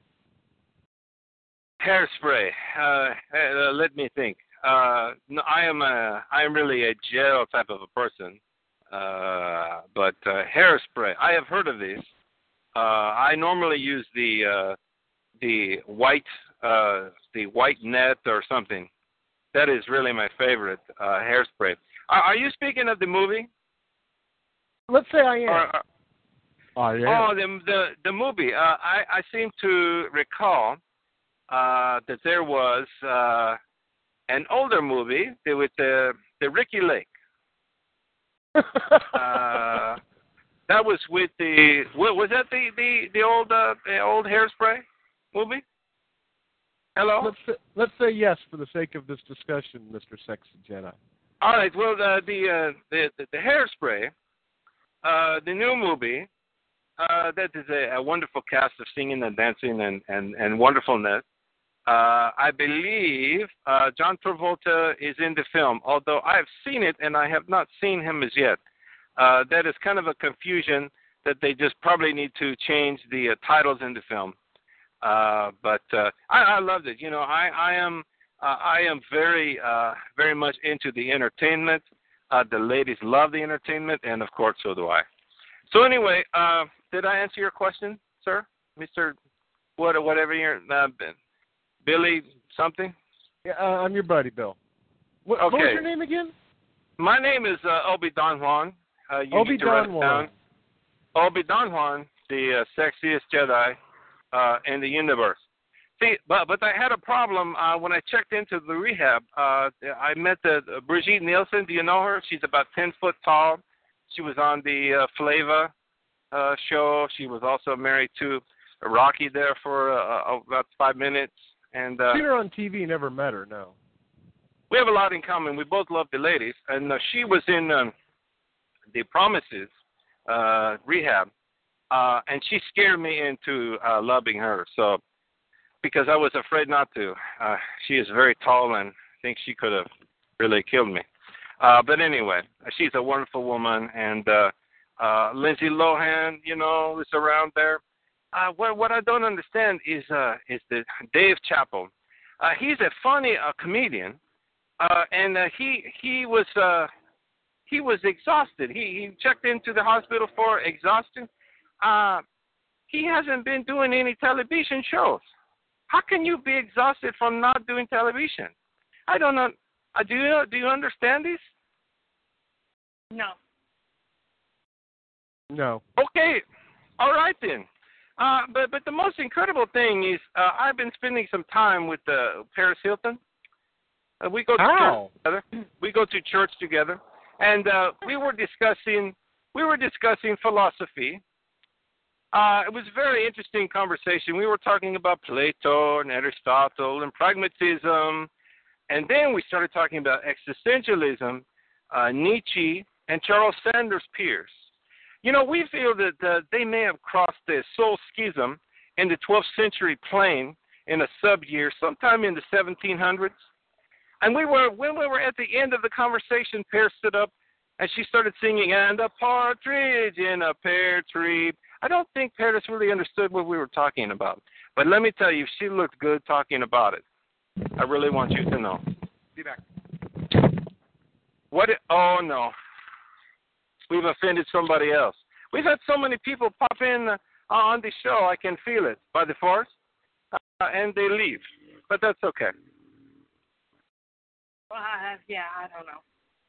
Hairspray. Let me think. No, I am really a gel type of a person. But hairspray, I have heard of this. I normally use the white net or something. That is really my favorite hairspray. Are you speaking of the movie? Let's say I am. Oh, the movie. I seem to recall that there was an older movie with the Ricky Lake. That was with was that the old Hairspray movie? Hello. Let's say yes for the sake of this discussion, Mr. Sexy Jedi. All right. Well, the Hairspray, the new movie, that is a wonderful cast of singing and dancing and wonderfulness. I believe John Travolta is in the film, although I have seen it and I have not seen him as yet. That is kind of a confusion that they just probably need to change the titles in the film. But I loved it. I am very very much into the entertainment. The ladies love the entertainment, and of course, so do I. So anyway, did I answer your question, sir, Mr. Whatever your Billy something? Yeah, I'm your buddy, Bill. What was your name again? My name is Obi Don Juan. Obi Don Juan. Obi Don Juan, the sexiest Jedi in the universe. See, but I had a problem when I checked into the rehab. I met Brigitte Nielsen. Do you know her? She's about 10 foot tall. She was on the Flava show. She was also married to Rocky there for about 5 minutes. And seen her on TV, never met her, no. we have a lot in common. We both love the ladies, and she was in the Promises rehab, and she scared me into loving her. So, because I was afraid not to. She is very tall, and I think she could have really killed me. But anyway, she's a wonderful woman, and Lindsay Lohan, is around there. What I don't understand is the Dave Chappelle. He's a funny comedian, and he was exhausted. He checked into the hospital for exhaustion. He hasn't been doing any television shows. How can you be exhausted from not doing television? I don't know. Do you understand this? No. No. Okay. All right then. But the most incredible thing is I've been spending some time with Paris Hilton. We go to church together. We go to church together, and we were discussing philosophy. It was a very interesting conversation. We were talking about Plato and Aristotle and pragmatism, and then we started talking about existentialism, Nietzsche, and Charles Sanders Peirce. We feel that they may have crossed the soul schism in the 12th century plane in a sub-year, sometime in the 1700s. And when we were at the end of the conversation, Peirce stood up and she started singing, "And a partridge in a pear tree." I don't think Peirce really understood what we were talking about. But let me tell you, she looked good talking about it. I really want you to know. Be back. Oh, no. We've offended somebody else. We've had so many people pop in on the show, I can feel it, by the force, and they leave. But that's okay. Well, yeah, I don't know.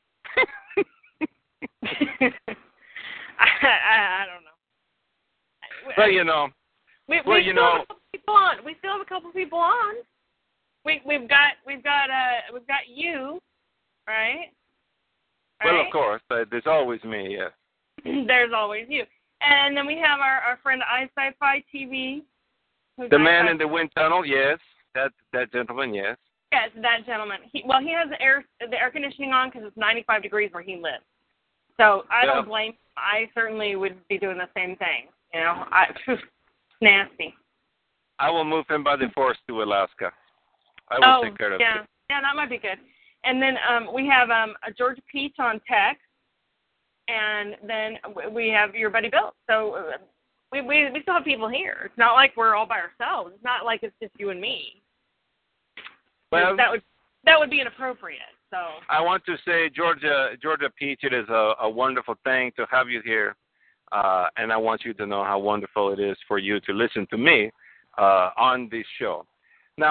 I don't know. But we still have a couple people on. We still have a couple people on. We've got you, right? Well, of course. There's always me, yes. There's always you. And then we have our friend iSci-Fi TV. The man in the wind tunnel, yes. That gentleman, yes. Yes, that gentleman. He has the air conditioning on because it's 95 degrees where he lives. So I don't blame him. I certainly would be doing the same thing. It's nasty. I will move him by the force to Alaska. I will take care of it. Yeah, that might be good. And then we have Georgia Peach on text, and then we have your buddy Bill. So we still have people here. It's not like we're all by ourselves. It's not like it's just you and me. Well, that would be inappropriate. So I want to say, Georgia Peach, it is a wonderful thing to have you here, and I want you to know how wonderful it is for you to listen to me on this show. Now,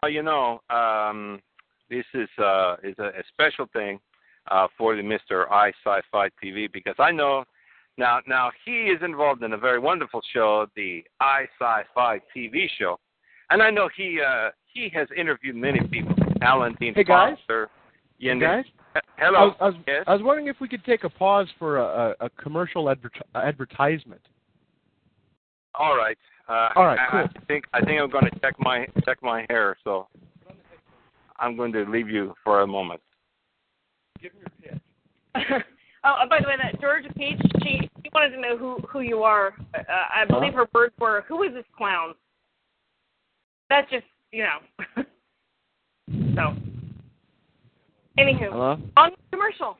this is a special thing for the Mr. iSci-Fi TV, because I know now he is involved in a very wonderful show, the iSci-Fi TV show, and I know he has interviewed many people. Alan Dean Foster. Hey guys. Hello. I was wondering if we could take a pause for a commercial advertisement. All right. All right. Cool. I think I'm going to check my hair, so I'm going to leave you for a moment. Give me your pitch. By the way, that Georgia Peach, she wanted to know who you are. I believe her words were, "Who is this clown?" That's just, So, anywho, hello? On the commercial.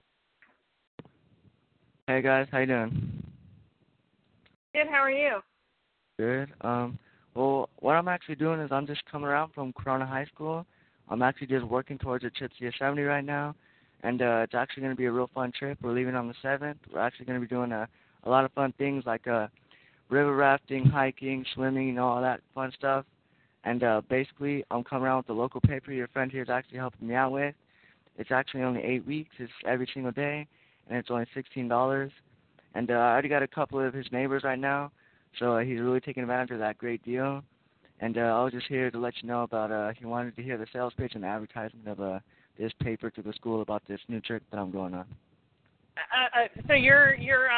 Hey guys, how you doing? Good. How are you? Good. Well, what I'm actually doing is I'm just coming around from Corona High School. I'm actually just working towards a trip to Yosemite right now, and it's actually going to be a real fun trip. We're leaving on the 7th. We're actually going to be doing a lot of fun things like river rafting, hiking, swimming, all that fun stuff. And basically, I'm coming around with the local paper your friend here is actually helping me out with. It's actually only 8 weeks. It's every single day, and it's only $16. And I already got a couple of his neighbors right now, so he's really taking advantage of that great deal. And I was just here to let you know about he wanted to hear the sales pitch and the advertisement of this paper to the school about this new trip that I'm going on. So you're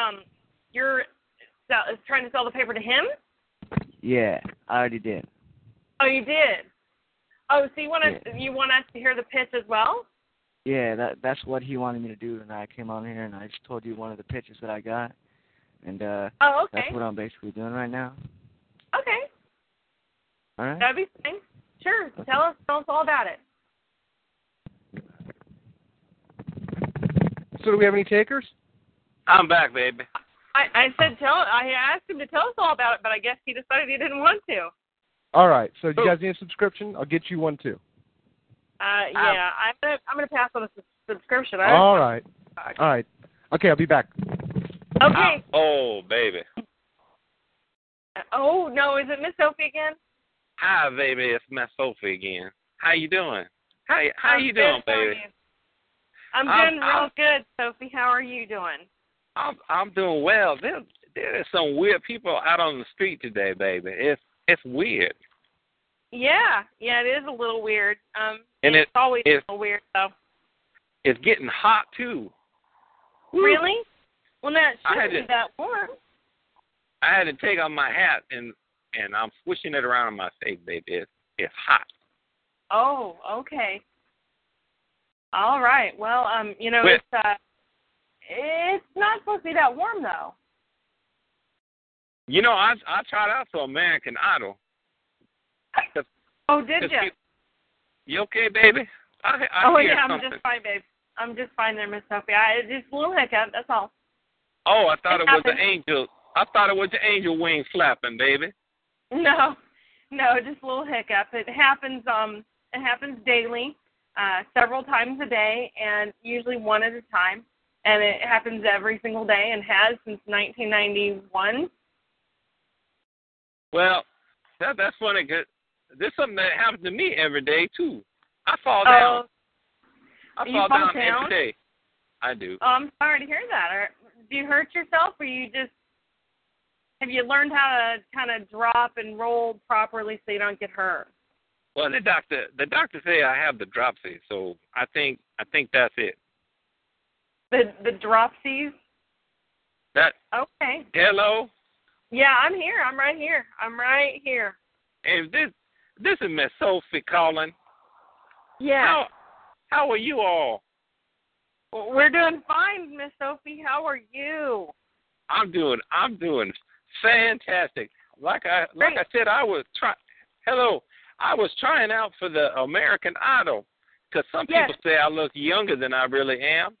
trying to sell the paper to him? Yeah, I already did. Oh, you did? Oh, so you want us to hear the pitch as well? Yeah, that's what he wanted me to do, and I came on here and I just told you one of the pitches that I got, and okay. That's what I'm basically doing right now. Okay. All right. That'd be fine. Sure. Okay. Tell us all about it. So do we have any takers? I'm back, baby. I asked him to tell us all about it, but I guess he decided he didn't want to. All right. So do you guys need a subscription? I'll get you one too. Yeah, I'm gonna pass on a subscription. All right. Okay, I'll be back. Okay. Oh, baby. Oh no, is it Miss Sophie again? Hi, baby. It's Miss Sophie again. How you doing? How you doing, baby? I'm doing real good, Sophie. How are you doing? I'm doing well. There are some weird people out on the street today, baby. It's weird. Yeah, it is a little weird. And it's always a little weird, though. It's getting hot too. Woo. Really? Well, that shouldn't be that warm. I had to take off my hat and I'm swishing it around on my face, baby. It's hot. Oh, okay. All right. Well, it's not supposed to be that warm, though. You know, I tried out for American Idol. Oh, did you? You okay, baby? I hear I'm something. just fine, babe. I'm just fine there, Miss Sophie. Just a little hiccup, that's all. Oh, I thought it was the angel. I thought it was the angel wing flapping, baby. No, just a little hiccup. It happens daily, several times a day, and usually one at a time. And it happens every single day and has since 1991. Well, that's funny because this is something that happens to me every day too. I fall down. I fall down every day. I do. Oh, I'm sorry to hear that. Do you hurt yourself, or have you learned how to kind of drop and roll properly so you don't get hurt? Well, the doctor say I have the dropsy, so I think that's it. The dropsies? Okay. Hello? Yeah, I'm here. I'm right here. And this is Miss Sophie calling. Yeah. How are you all? We're doing fine, Miss Sophie. How are you? I'm doing fantastic. Like I said, I was trying out for the American Idol because some people say I look younger than I really am.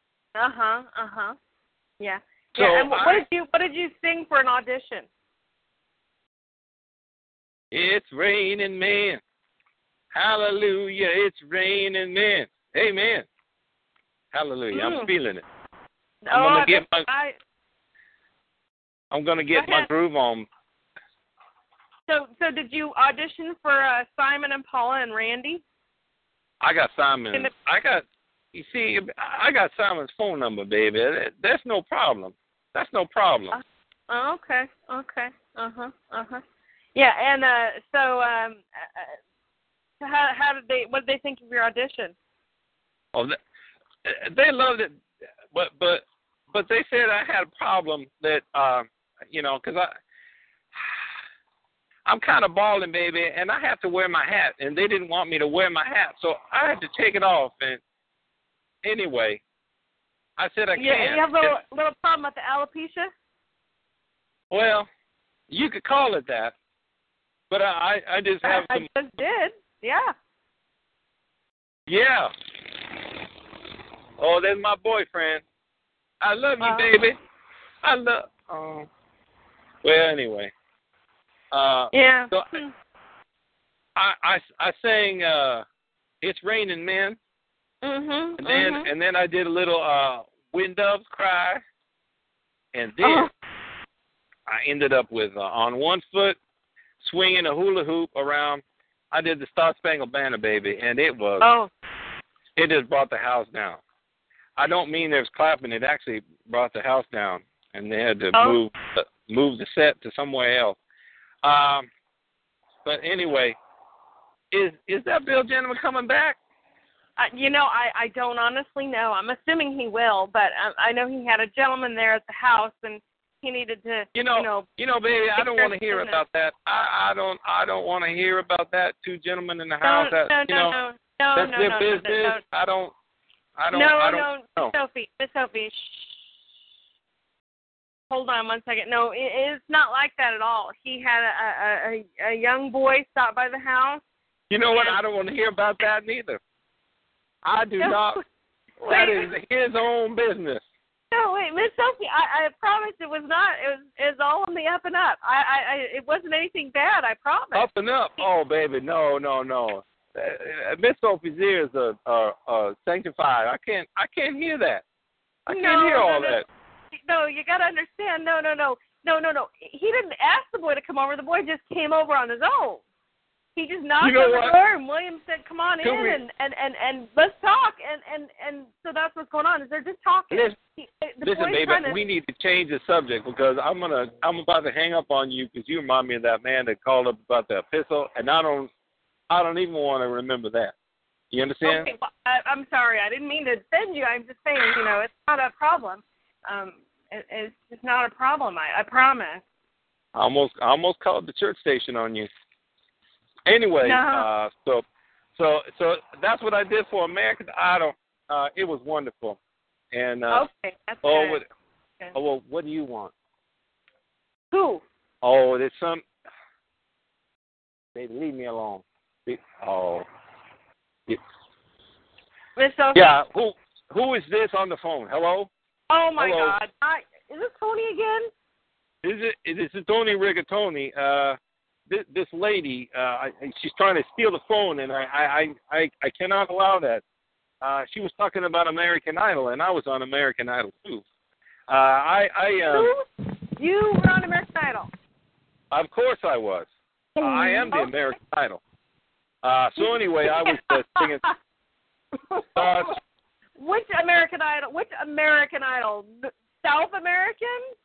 Yeah. So yeah. And what did you sing for an audition? It's raining men. Hallelujah. It's raining men. Amen. Hallelujah. I'm feeling it. I'm gonna get my groove on. So did you audition for Simon and Paula and Randy? I got Simon. I got Simon's phone number, baby. That's no problem. That's no problem. Okay. Yeah, and what did they think of your audition? Oh, they loved it, but they said I had a problem that because I'm kind of balding, baby, and I have to wear my hat, and they didn't want me to wear my hat, so I had to take it off. And anyway, I said I can't. You have a little problem with the alopecia? Well, you could call it that, but I just have some. I just did, yeah. Yeah. Oh, there's my boyfriend. I love you, baby. I love. Well, anyway. Yeah. So I sang "It's Raining Men," and then I did a little "Wind Doves Cry," and then I ended up with on one foot swinging a hula hoop around. I did the Star Spangled Banner, baby, and it just brought the house down. I don't mean there's clapping; it actually brought the house down, and they had to move the set to somewhere else. But anyway, is that Bill gentleman coming back? I don't honestly know. I'm assuming he will, but I know he had a gentleman there at the house, and he needed to. Baby, I don't want to hear about that. I don't want to hear about that. Two gentlemen in the house. No. That's their business. I don't. I don't No, Miss Sophie. Shh. Hold on one second. No, it's not like that at all. He had a young boy stop by the house. You know what? I don't want to hear about that neither. I do not. That is his own business. No, wait, Miss Sophie. I promise it was not. It was all on the up and up. It wasn't anything bad. I promise. Up and up. Oh, baby, no. Miss Sophie's ears are sanctified. I can't hear that. I can't hear all that. No, you got to understand. No. He didn't ask the boy to come over. The boy just came over on his own. He just knocked on the door, and William said, "Come on in and let's talk." And so that's what's going on. Is they're just talking. Listen, baby, we need to change the subject because I'm about to hang up on you because you remind me of that man that called up about the epistle, and I don't even want to remember that. You understand? Okay, well, I'm sorry. I didn't mean to offend you. I'm just saying, it's not a problem. It's just not a problem. I promise. I almost called the church station on you. Anyway, no. So that's what I did for American Idol. It was wonderful. And okay, that's good. Well, what do you want? Who? Oh, there's some. Baby, leave me alone. Oh. Miss Sophie? Yeah. Who is this on the phone? Hello. Oh my Hello? God! Is this Tony again? Is it Tony Rigatoni? This lady, she's trying to steal the phone, and I cannot allow that. She was talking about American Idol, and I was on American Idol too. You were on American Idol? Of course I was. I am the American Idol. So anyway, I was singing. Which American Idol? South American?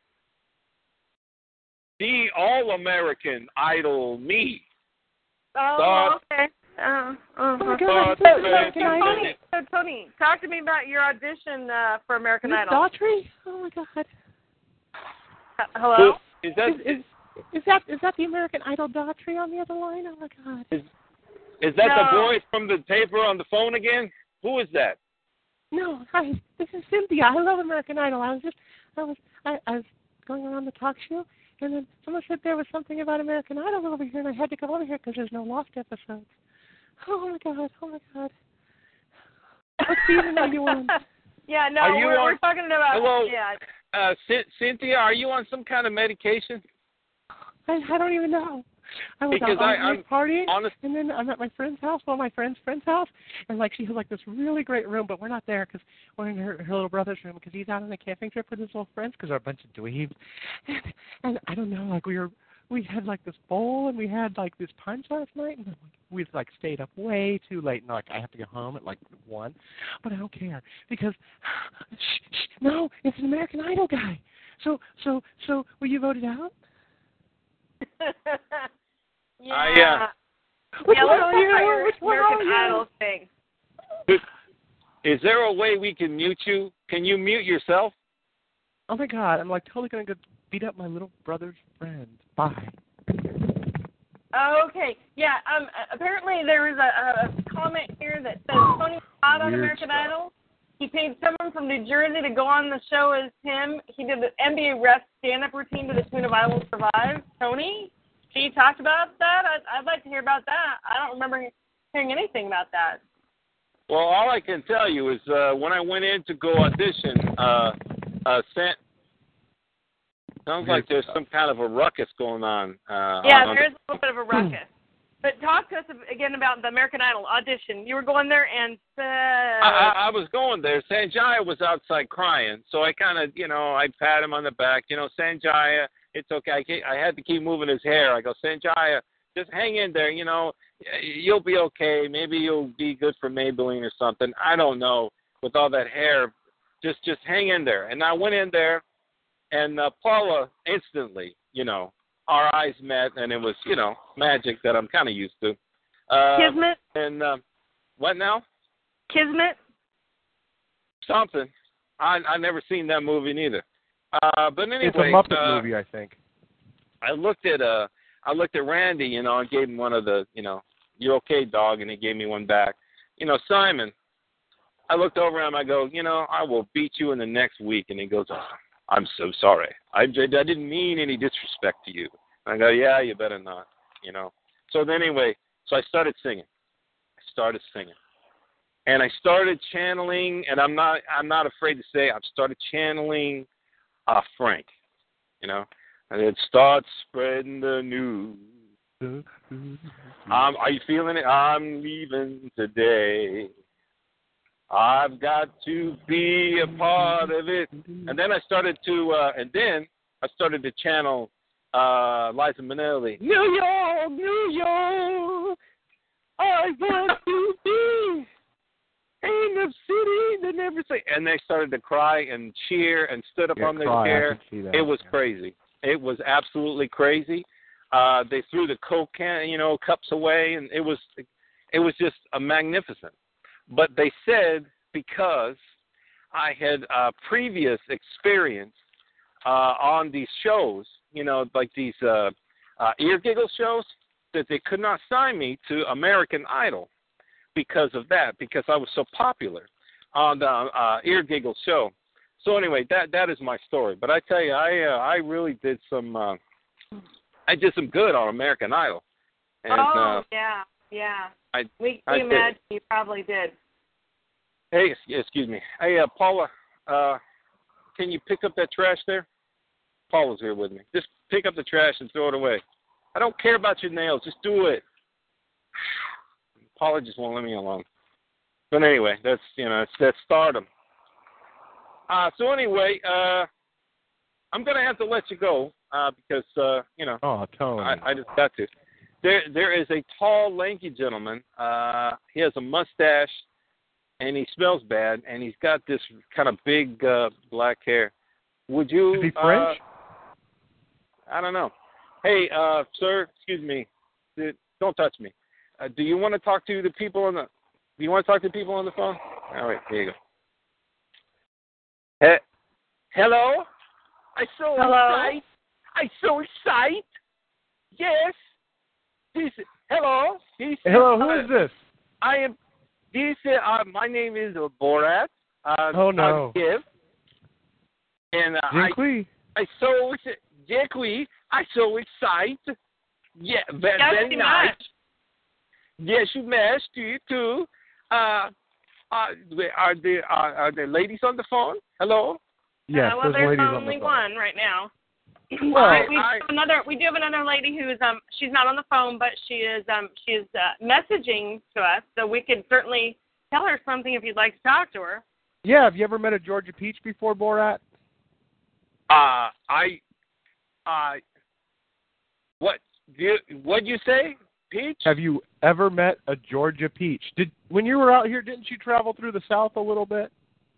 The All-American Idol me. Oh, okay. So, Tony, talk to me about your audition for American Idol. Daughtry? Oh my God. Hello? Is that the American Idol Daughtry on the other line? Oh my God. Is that the boy from the paper on the phone again? Who is that? No, hi. This is Cynthia. I love American Idol. I was going around the talk show, and then someone said there was something about American Idol over here, and I had to go over here because there's no lost episodes. Oh my God. What season are you on? Yeah, no, we're talking about. Hello. Yeah. Cynthia, are you on some kind of medication? I don't even know. I was I'm partying, and then I'm at my friend's house, my friend's house, and she has this really great room, but we're not there because we're in her little brother's room because he's out on a camping trip with his little friends because they're a bunch of dweebs, and I don't know, we had this bowl and we had this punch last night, and we stayed up way too late, and I have to go home at 1, but I don't care because no, it's an American Idol guy. So were you voted out? Yeah. Which one are you? Idol thing. Is there a way we can mute you? Can you mute yourself? Oh my God, I'm totally gonna go beat up my little brother's friend. Bye. Okay. Yeah. Apparently there is a comment here that says Tony's not on American Idol. He paid someone from New Jersey to go on the show as him. He did the NBA ref stand-up routine to the tune of "I Will Survive." Tony, can you talk about that? I'd like to hear about that. I don't remember hearing anything about that. Well, all I can tell you is when I went in to go audition, sounds like there's some kind of a ruckus going on. There is a little bit of a ruckus. But talk to us again about the American Idol audition. You were going there and I was going there. Sanjaya was outside crying, so I kind of, I pat him on the back. Sanjaya, it's okay. I had to keep moving his hair. I go, Sanjaya, just hang in there. You'll be okay. Maybe you'll be good for Maybelline or something. I don't know. With all that hair, just hang in there. And I went in there, and Paula instantly, our eyes met, and it was, magic that I'm kind of used to. Kismet? And what now? Kismet? Something. I never seen that movie neither. But anyway, it's a Muppet movie, I think. I looked at Randy, and gave him one of the, you're okay, dog, and he gave me one back. Simon, I looked over at him. I go, I will beat you in the next week. And he goes, oh, I'm so sorry. I didn't mean any disrespect to you. And I go, yeah, you better not, So then anyway, so I started singing. And I started channeling, and I'm not afraid to say I started channeling Frank, And it starts spreading the news. Are you feeling it? I'm leaving today. I've got to be a part of it. And then I started to channel Liza Minnelli. New York, I want to be in the city that never say. And they started to cry and cheer and stood up on their chair. It was crazy. It was absolutely crazy. They threw the Coke cups away, and it was just magnificent. But they said because I had previous experience on these shows, like these ear giggle shows, that they could not sign me to American Idol because of that, because I was so popular on the ear giggle show. So anyway, that is my story. But I tell you, I really did some. I did some good on American Idol. And, yeah. We imagine you probably did. Hey, excuse me. Hey, Paula, can you pick up that trash there? Paula's here with me. Just pick up the trash and throw it away. I don't care about your nails. Just do it. Paula just won't let me alone. But anyway, that's stardom. So anyway, I'm going to have to let you go because, Oh, Tony. I just got to. There is a tall, lanky gentleman. He has a mustache, and he smells bad, and he's got this kind of big black hair. Would you? Is he French? I don't know. Hey, sir, excuse me. Don't touch me. Do you want to talk to the people on the? Do you want to talk to people on the phone? All right, here you go. Hello. I so excited. Yes. Hello. Hello. Who is this? I am. My name is Borat. Oh no. And Jinkui. I so excited. Yeah, very nice. Yes, you matched too. Are there ladies on the phone? Hello. Yes, well, there's ladies only on the phone. one right now. Well, we do have another lady who is she's not on the phone, but she is messaging to us, so we could certainly tell her something if you'd like to talk to her. Yeah, have you ever met a Georgia Peach before, Borat? What'd you say, Peach? Have you ever met a Georgia Peach? When you were out here, didn't you travel through the South a little bit?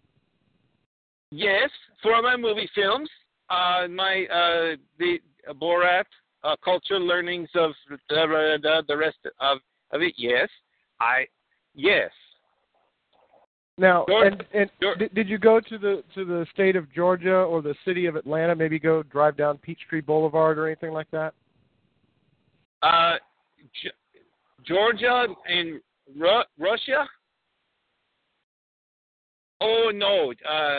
Yes, for my movie films. The Borat culture learnings of the rest of it. Yes, yes. Now, did you go to the state of Georgia or the city of Atlanta? Maybe go drive down Peachtree Boulevard or anything like that? Georgia and Russia? Oh no.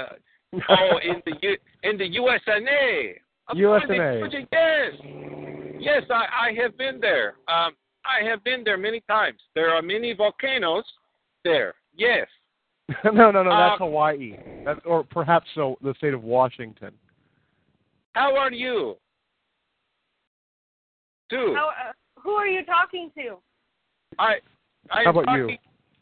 In the USA. USA. Yes, I have been there. I have been there many times. There are many volcanoes there. Yes. No, that's Hawaii. Or perhaps the state of Washington. How are you? Who are you talking to? How about you?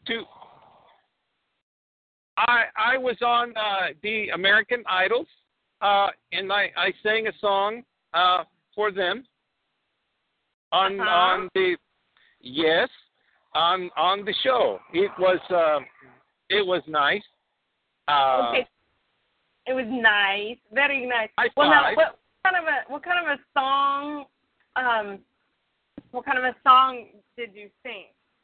I was on the American Idols, and I sang a song for them on the show. It was nice. Okay. It was nice, very nice. Well, now, what kind of a song? What kind of a song did you sing?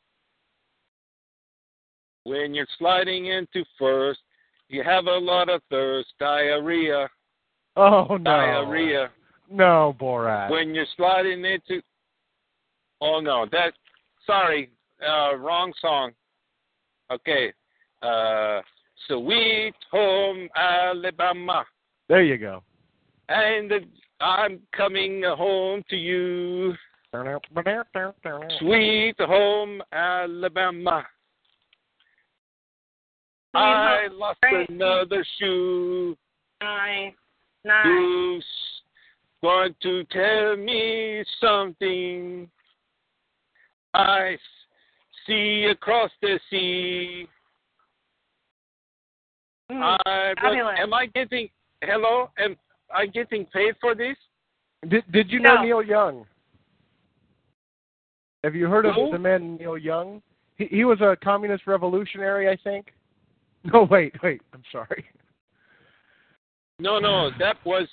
When you're sliding into first, you have a lot of thirst, diarrhea. Oh, no. Diarrhea. No, Borat. When you're sliding into... Oh, no. Sorry. Wrong song. Okay. Sweet Home Alabama. There you go. And I'm coming home to you. Sweet Home Alabama. I lost another shoe. Nice. Who's going to tell me something? I see across the sea. Am I getting paid for this? Did you know Neil Young? Have you heard of the man Neil Young? He was a communist revolutionary, I think. No, wait. I'm sorry. No, that was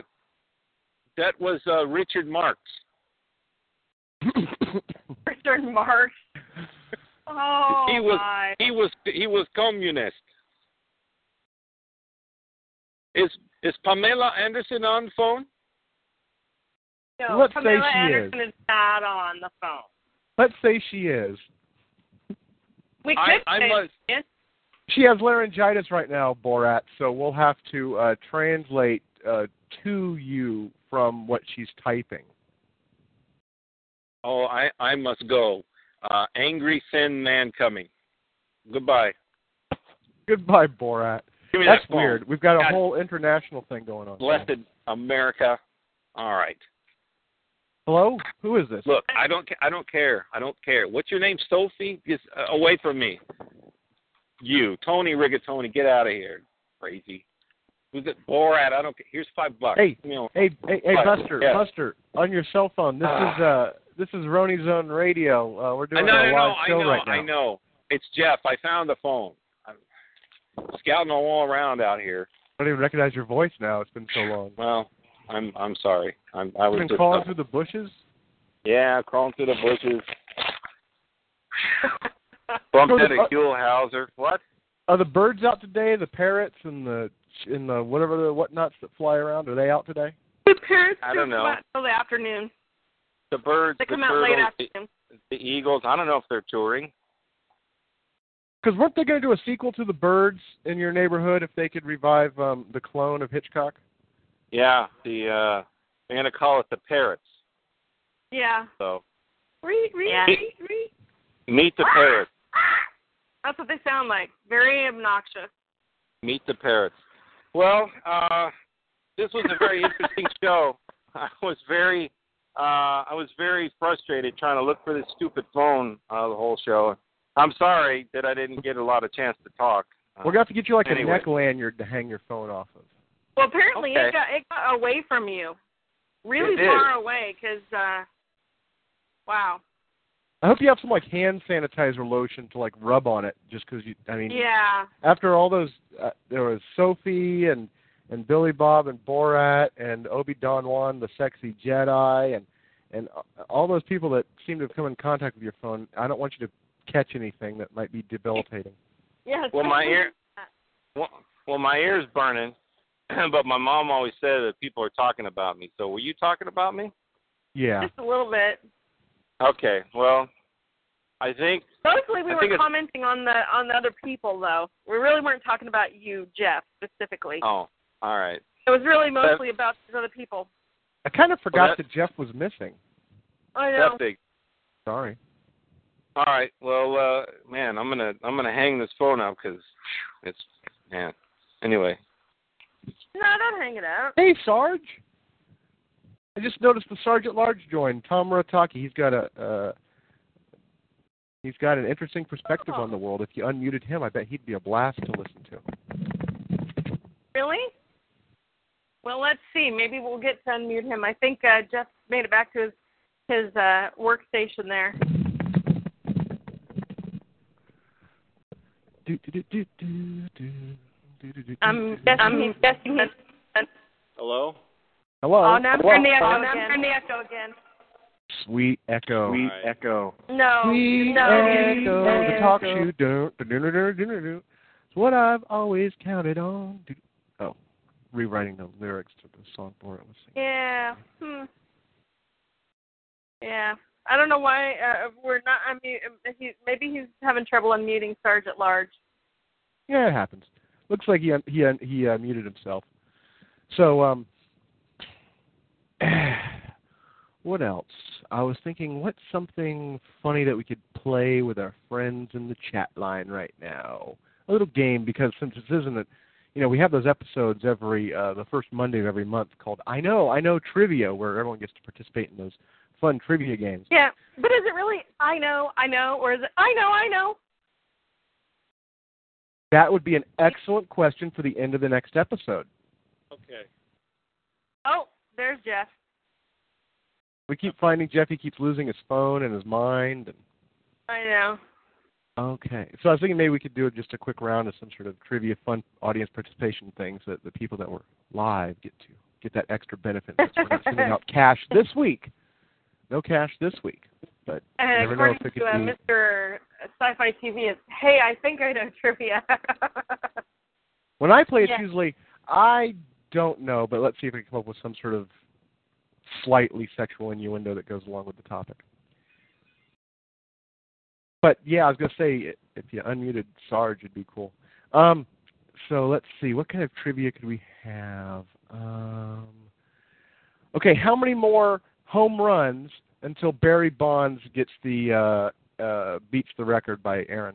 Richard Marx. Richard Marx. Oh, he was communist. Is Pamela Anderson on the phone? No, Let's Pamela say she Anderson is not on the phone. Let's say she is. We could say she is. She has laryngitis right now, Borat, so we'll have to translate to you from what she's typing. Oh, I must go. Angry thin man coming. Goodbye. Goodbye, Borat. Give me That's that phone. weird. We've got a whole international thing going on. Blessed America. All right. Hello? Who is this? Look, I don't care. What's your name, Sophie? Just away from me. You, Tony Rigatoni, get out of here. Crazy. Who's it? Borat, I don't care. Here's $5. Hey, Buster, yeah. Buster, on your cell phone. This is Roni Zone Radio. We're doing a live show right now. I know. It's Jeff. I found the phone. I'm scouting all around out here. I don't even recognize your voice now. It's been so long. Well, I'm sorry. I was You've been crawling through the bushes? Yeah, crawling through the bushes. Bumped into Huell Hauser. What? Are the birds out today? The parrots and the whatever the whatnots that fly around, are they out today? The parrots I don't know. come out until the afternoon. The birds, they come the out turtles, late afternoon. the eagles. I don't know if they're touring. Because weren't they going to do a sequel to The Birds in your neighborhood if they could revive the clone of Hitchcock? Yeah, they're going to call it The Parrots. Yeah. So. Meet the Parrots. That's what they sound like. Very obnoxious. Meet the Parrots. Well, this was a very interesting show. I was very frustrated trying to look for this stupid phone the whole show. I'm sorry that I didn't get a lot of chance to talk. We're going to have to get you a anyway. neck lanyard to hang your phone off of. Well, apparently okay. it got away from you. Really far away because, wow. I hope you have some hand sanitizer lotion to rub on it, just because Yeah. After all those, there was Sophie and Billy Bob and Borat and Obi Don Juan, the sexy Jedi, and all those people that seem to have come in contact with your phone. I don't want you to catch anything that might be debilitating. Yeah. Well, my ear's burning, but my mom always said that people are talking about me. So were you talking about me? Yeah. Just a little bit. Okay, well, I think... Mostly we were commenting on the other people, though. We really weren't talking about you, Jeff, specifically. Oh, all right. It was really mostly about these other people. I kind of forgot that Jeff was missing. I know. That big. Sorry. All right, well, man, I'm gonna hang this phone up because it's, man. Anyway. No, don't hang it out. Hey, Sarge. I just noticed the Sergeant Large joined, Tom Murataki. He's got an interesting perspective on the world. If you unmuted him, I bet he'd be a blast to listen to. Really? Well, let's see. Maybe we'll get to unmute him. I think Jeff made it back to his workstation there. I'm guessing he's... Hello? Hello. Oh, now I'm turning the echo again. Sweet echo. Sweet echo. No. Sweet echo. The talk shoe. It's what I've always counted on. Oh, rewriting the lyrics to the song for it. Yeah. Yeah. I don't know why we're not. Maybe he's having trouble unmuting Sarge at large. Yeah, it happens. Looks like he muted himself. So, what else? I was thinking, what's something funny that we could play with our friends in the chat line right now? A little game, because since this isn't a, we have those episodes every the first Monday of every month called I Know Trivia, where everyone gets to participate in those fun trivia games. Yeah, but is it really I know, or is it I know? That would be an excellent question for the end of the next episode. Okay. Oh, there's Jeff. We keep finding Jeff. He keeps losing his phone and his mind. And... I know. Okay. So I was thinking maybe we could do just a quick round of some sort of trivia, fun audience participation things that the people that were live get that extra benefit. We're not sending out cash this week. No cash this week. But and according to Mr. Sci-Fi TV, it's, hey, I think I know trivia. When I play, it's usually, I don't know, but let's see if we can come up with some sort of slightly sexual innuendo that goes along with the topic. But, yeah, I was going to say, if you unmuted Sarge, it'd be cool. So let's see, what kind of trivia could we have? Okay, how many more home runs until Barry Bonds gets the beats the record by Aaron?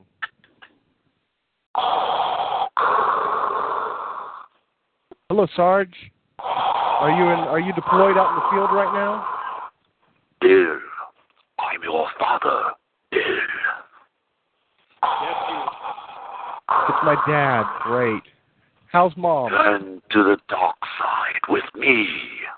Hello, Sarge. Are you deployed out in the field right now? Bill, I'm your father. Bill. It's my dad. Great. How's Mom? Turn to the dark side with me.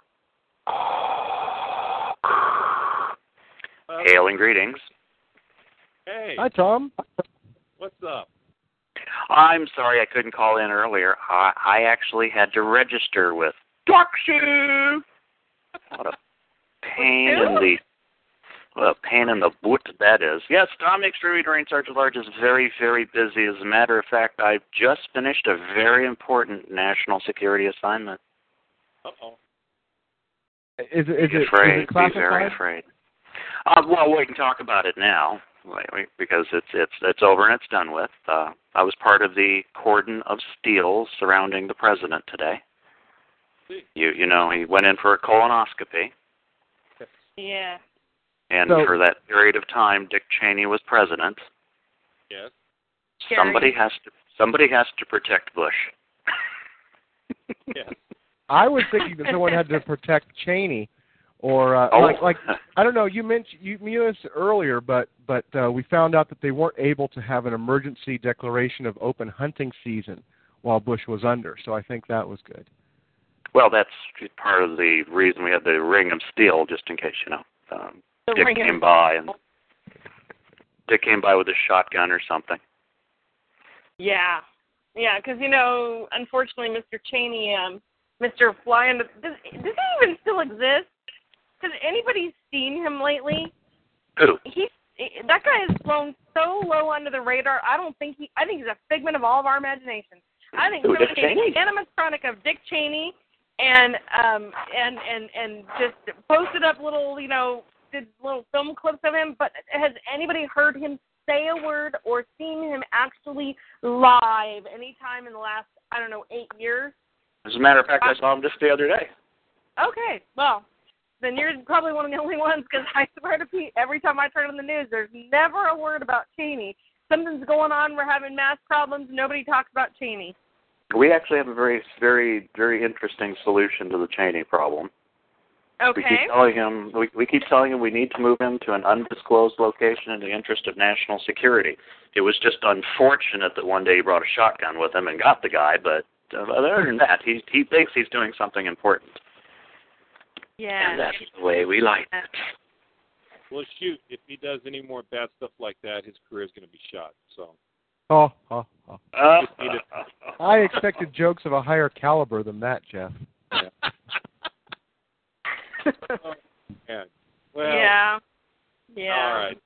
Hail and greetings. Hey. Hi, Tom. What's up? I'm sorry I couldn't call in earlier. I actually had to register with TalkShoe. What a pain in the boot that is. Yes, Dominic Struve, Marine Sergeant Large, is very, very busy. As a matter of fact, I've just finished a very important national security assignment. Uh-oh. Is it classified? Be very afraid. Well, we can talk about it now because it's over and it's done with. I was part of the cordon of steel surrounding the president today. You know, he went in for a colonoscopy. Yeah. And for that period of time, Dick Cheney was president. Yes. Somebody has to protect Bush. Yes. I was thinking that someone had to protect Cheney, or like I don't know. You mentioned this earlier, but we found out that they weren't able to have an emergency declaration of open hunting season while Bush was under. So I think that was good. Well, that's part of the reason we had the ring of steel, just in case Dick came by with a shotgun or something. Yeah, because unfortunately, Mr. Cheney, Mr. Fly, does he even still exist? Has anybody seen him lately? Who? That guy has flown so low under the radar. I think he's a figment of all of our imagination. I think somebody made an animatronic of Dick Cheney and just posted up little, did little film clips of him. But has anybody heard him say a word or seen him actually live anytime in the last, 8 years? As a matter of fact, I saw him just the other day. Okay, well, then you're probably one of the only ones, because I swear to Pete, every time I turn on the news, there's never a word about Cheney. Something's going on. We're having math problems. Nobody talks about Cheney. We actually have a very, very, very interesting solution to the Cheney problem. Okay. We keep telling him we need to move him to an undisclosed location in the interest of national security. It was just unfortunate that one day he brought a shotgun with him and got the guy, but other than that, he thinks he's doing something important. Yeah. And that's the way we like it. Well, shoot, if he does any more bad stuff like that, his career is going to be shot. So. I expected jokes of a higher caliber than that, Jeff. Yeah. Oh, man. Well, yeah. All right.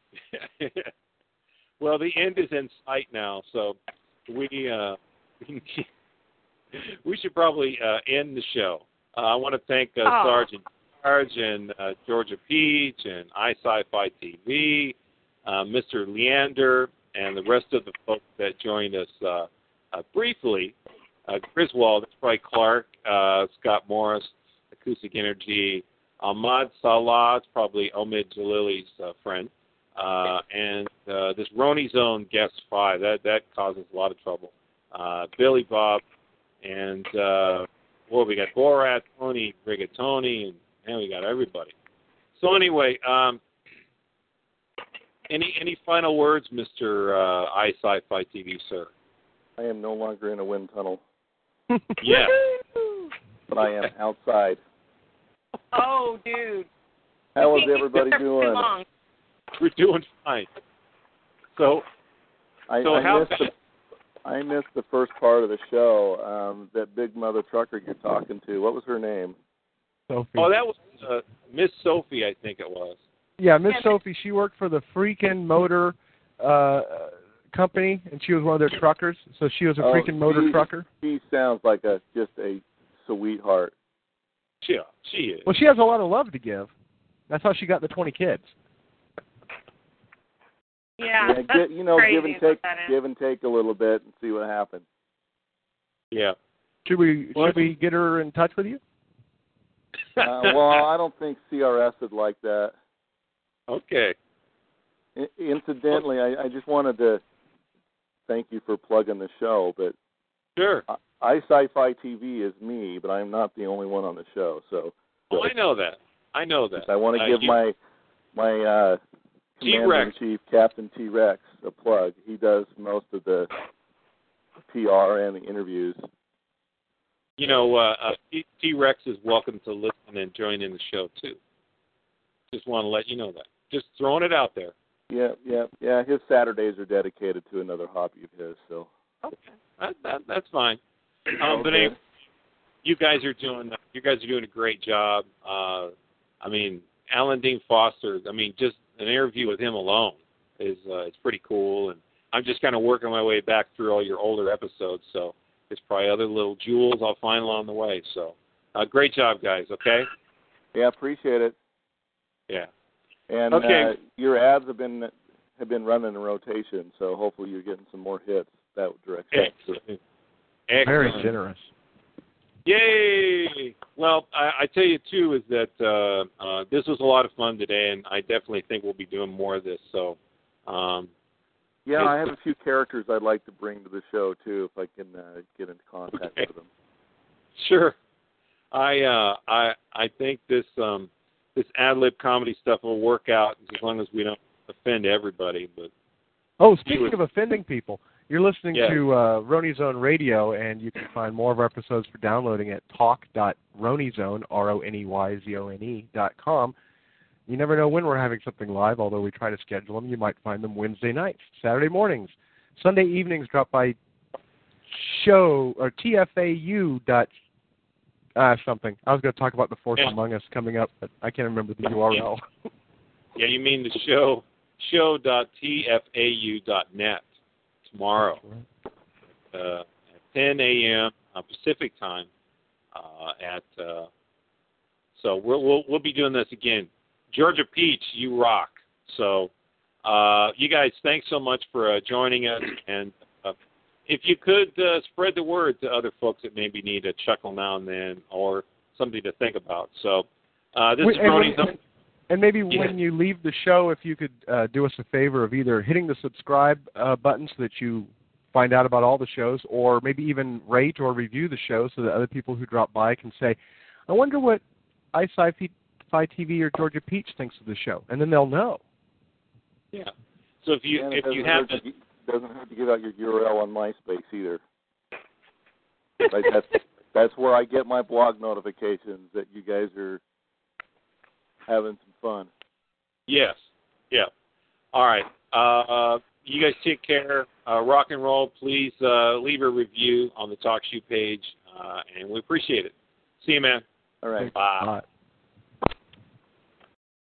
Well, the end is in sight now, so we should probably end the show. I want to thank Sergeant Sarge and Georgia Peach and iSci-Fi TV, Mr. Leander, and the rest of the folks that joined us briefly, Griswold, that's probably Clark, Scott Morris, Acoustic Energy, Ahmad Salah, it's probably Omid Jalili's friend, and this Roni Zone Guest 5, that causes a lot of trouble. Billy Bob, and we got Borat, Tony, Rigatoni, and we got everybody. So anyway, any final words, Mr. iSci-Fi TV, sir? I am no longer in a wind tunnel. Yeah. But I am outside. Oh, dude. How is everybody doing? We're doing fine. So I missed the first part of the show. That big mother trucker you're talking to. What was her name? Sophie. Oh, that was Miss Sophie, I think it was. Yeah, Miss Sophie. She worked for the Freakin' Motor company, and she was one of their truckers. So she was a Freakin' Motor trucker. She sounds like just a sweetheart. Yeah, she is. Well, she has a lot of love to give. That's how she got the 20 kids. Yeah, that's crazy. Give and take a little bit and see what happens. Yeah. Should we get her in touch with you? Well, I don't think CRS would like that. Okay. Incidentally, I just wanted to thank you for plugging the show, but sure. iSci-Fi TV is me, but I'm not the only one on the show. So. I know that. I want to give my Commander-in-Chief, Captain T-Rex, a plug. He does most of the PR and the interviews. You know, T-Rex is welcome to listen and join in the show, too. Just want to let you know that. Just throwing it out there. Yeah. His Saturdays are dedicated to another hobby of his, so. Okay. That's fine. But okay. anyway, you guys are doing a great job. I mean, Alan Dean Foster, just an interview with him alone is pretty cool, and I'm just kind of working my way back through all your older episodes, so there's probably other little jewels I'll find along the way. So, great job, guys. Okay. Yeah, appreciate it. Yeah. And okay. Your ads have been running in rotation, so hopefully you're getting some more hits that direction. Excellent. Very generous. Yay! Well, I tell you, too, is that this was a lot of fun today, and I definitely think we'll be doing more of this. So, yeah, I have a few characters I'd like to bring to the show, too, if I can get into contact with them. Sure. I think this ad-lib comedy stuff will work out as long as we don't offend everybody. But speaking of offending people, you're listening to Roni Zone Radio, and you can find more of our episodes for downloading at talk.ronizone, RONEYZONE.com. You never know when we're having something live, although we try to schedule them. You might find them Wednesday nights, Saturday mornings. Sunday evenings, drop by show or TFAU. Something. I was going to talk about The Force Among Us coming up, but I can't remember the URL. Yeah, you mean the show.tfau.net tomorrow at 10 a.m. Pacific time. So we'll be doing this again. Georgia Peach, you rock. So you guys, thanks so much for joining us, and if you could spread the word to other folks that maybe need a chuckle now and then or something to think about. So this is Roni. And maybe when you leave the show, if you could do us a favor of either hitting the subscribe button so that you find out about all the shows, or maybe even rate or review the show so that other people who drop by can say, I wonder what iSci-Fi TV or Georgia Peach thinks of the show, and then they'll know. Yeah. So if you doesn't have to give out your URL on MySpace either. That's where I get my blog notifications that you guys are having some fun. Yes. Yeah. All right. You guys take care. Rock and roll. Please leave a review on the TalkShoe page, and we appreciate it. See you, man. All right. Bye.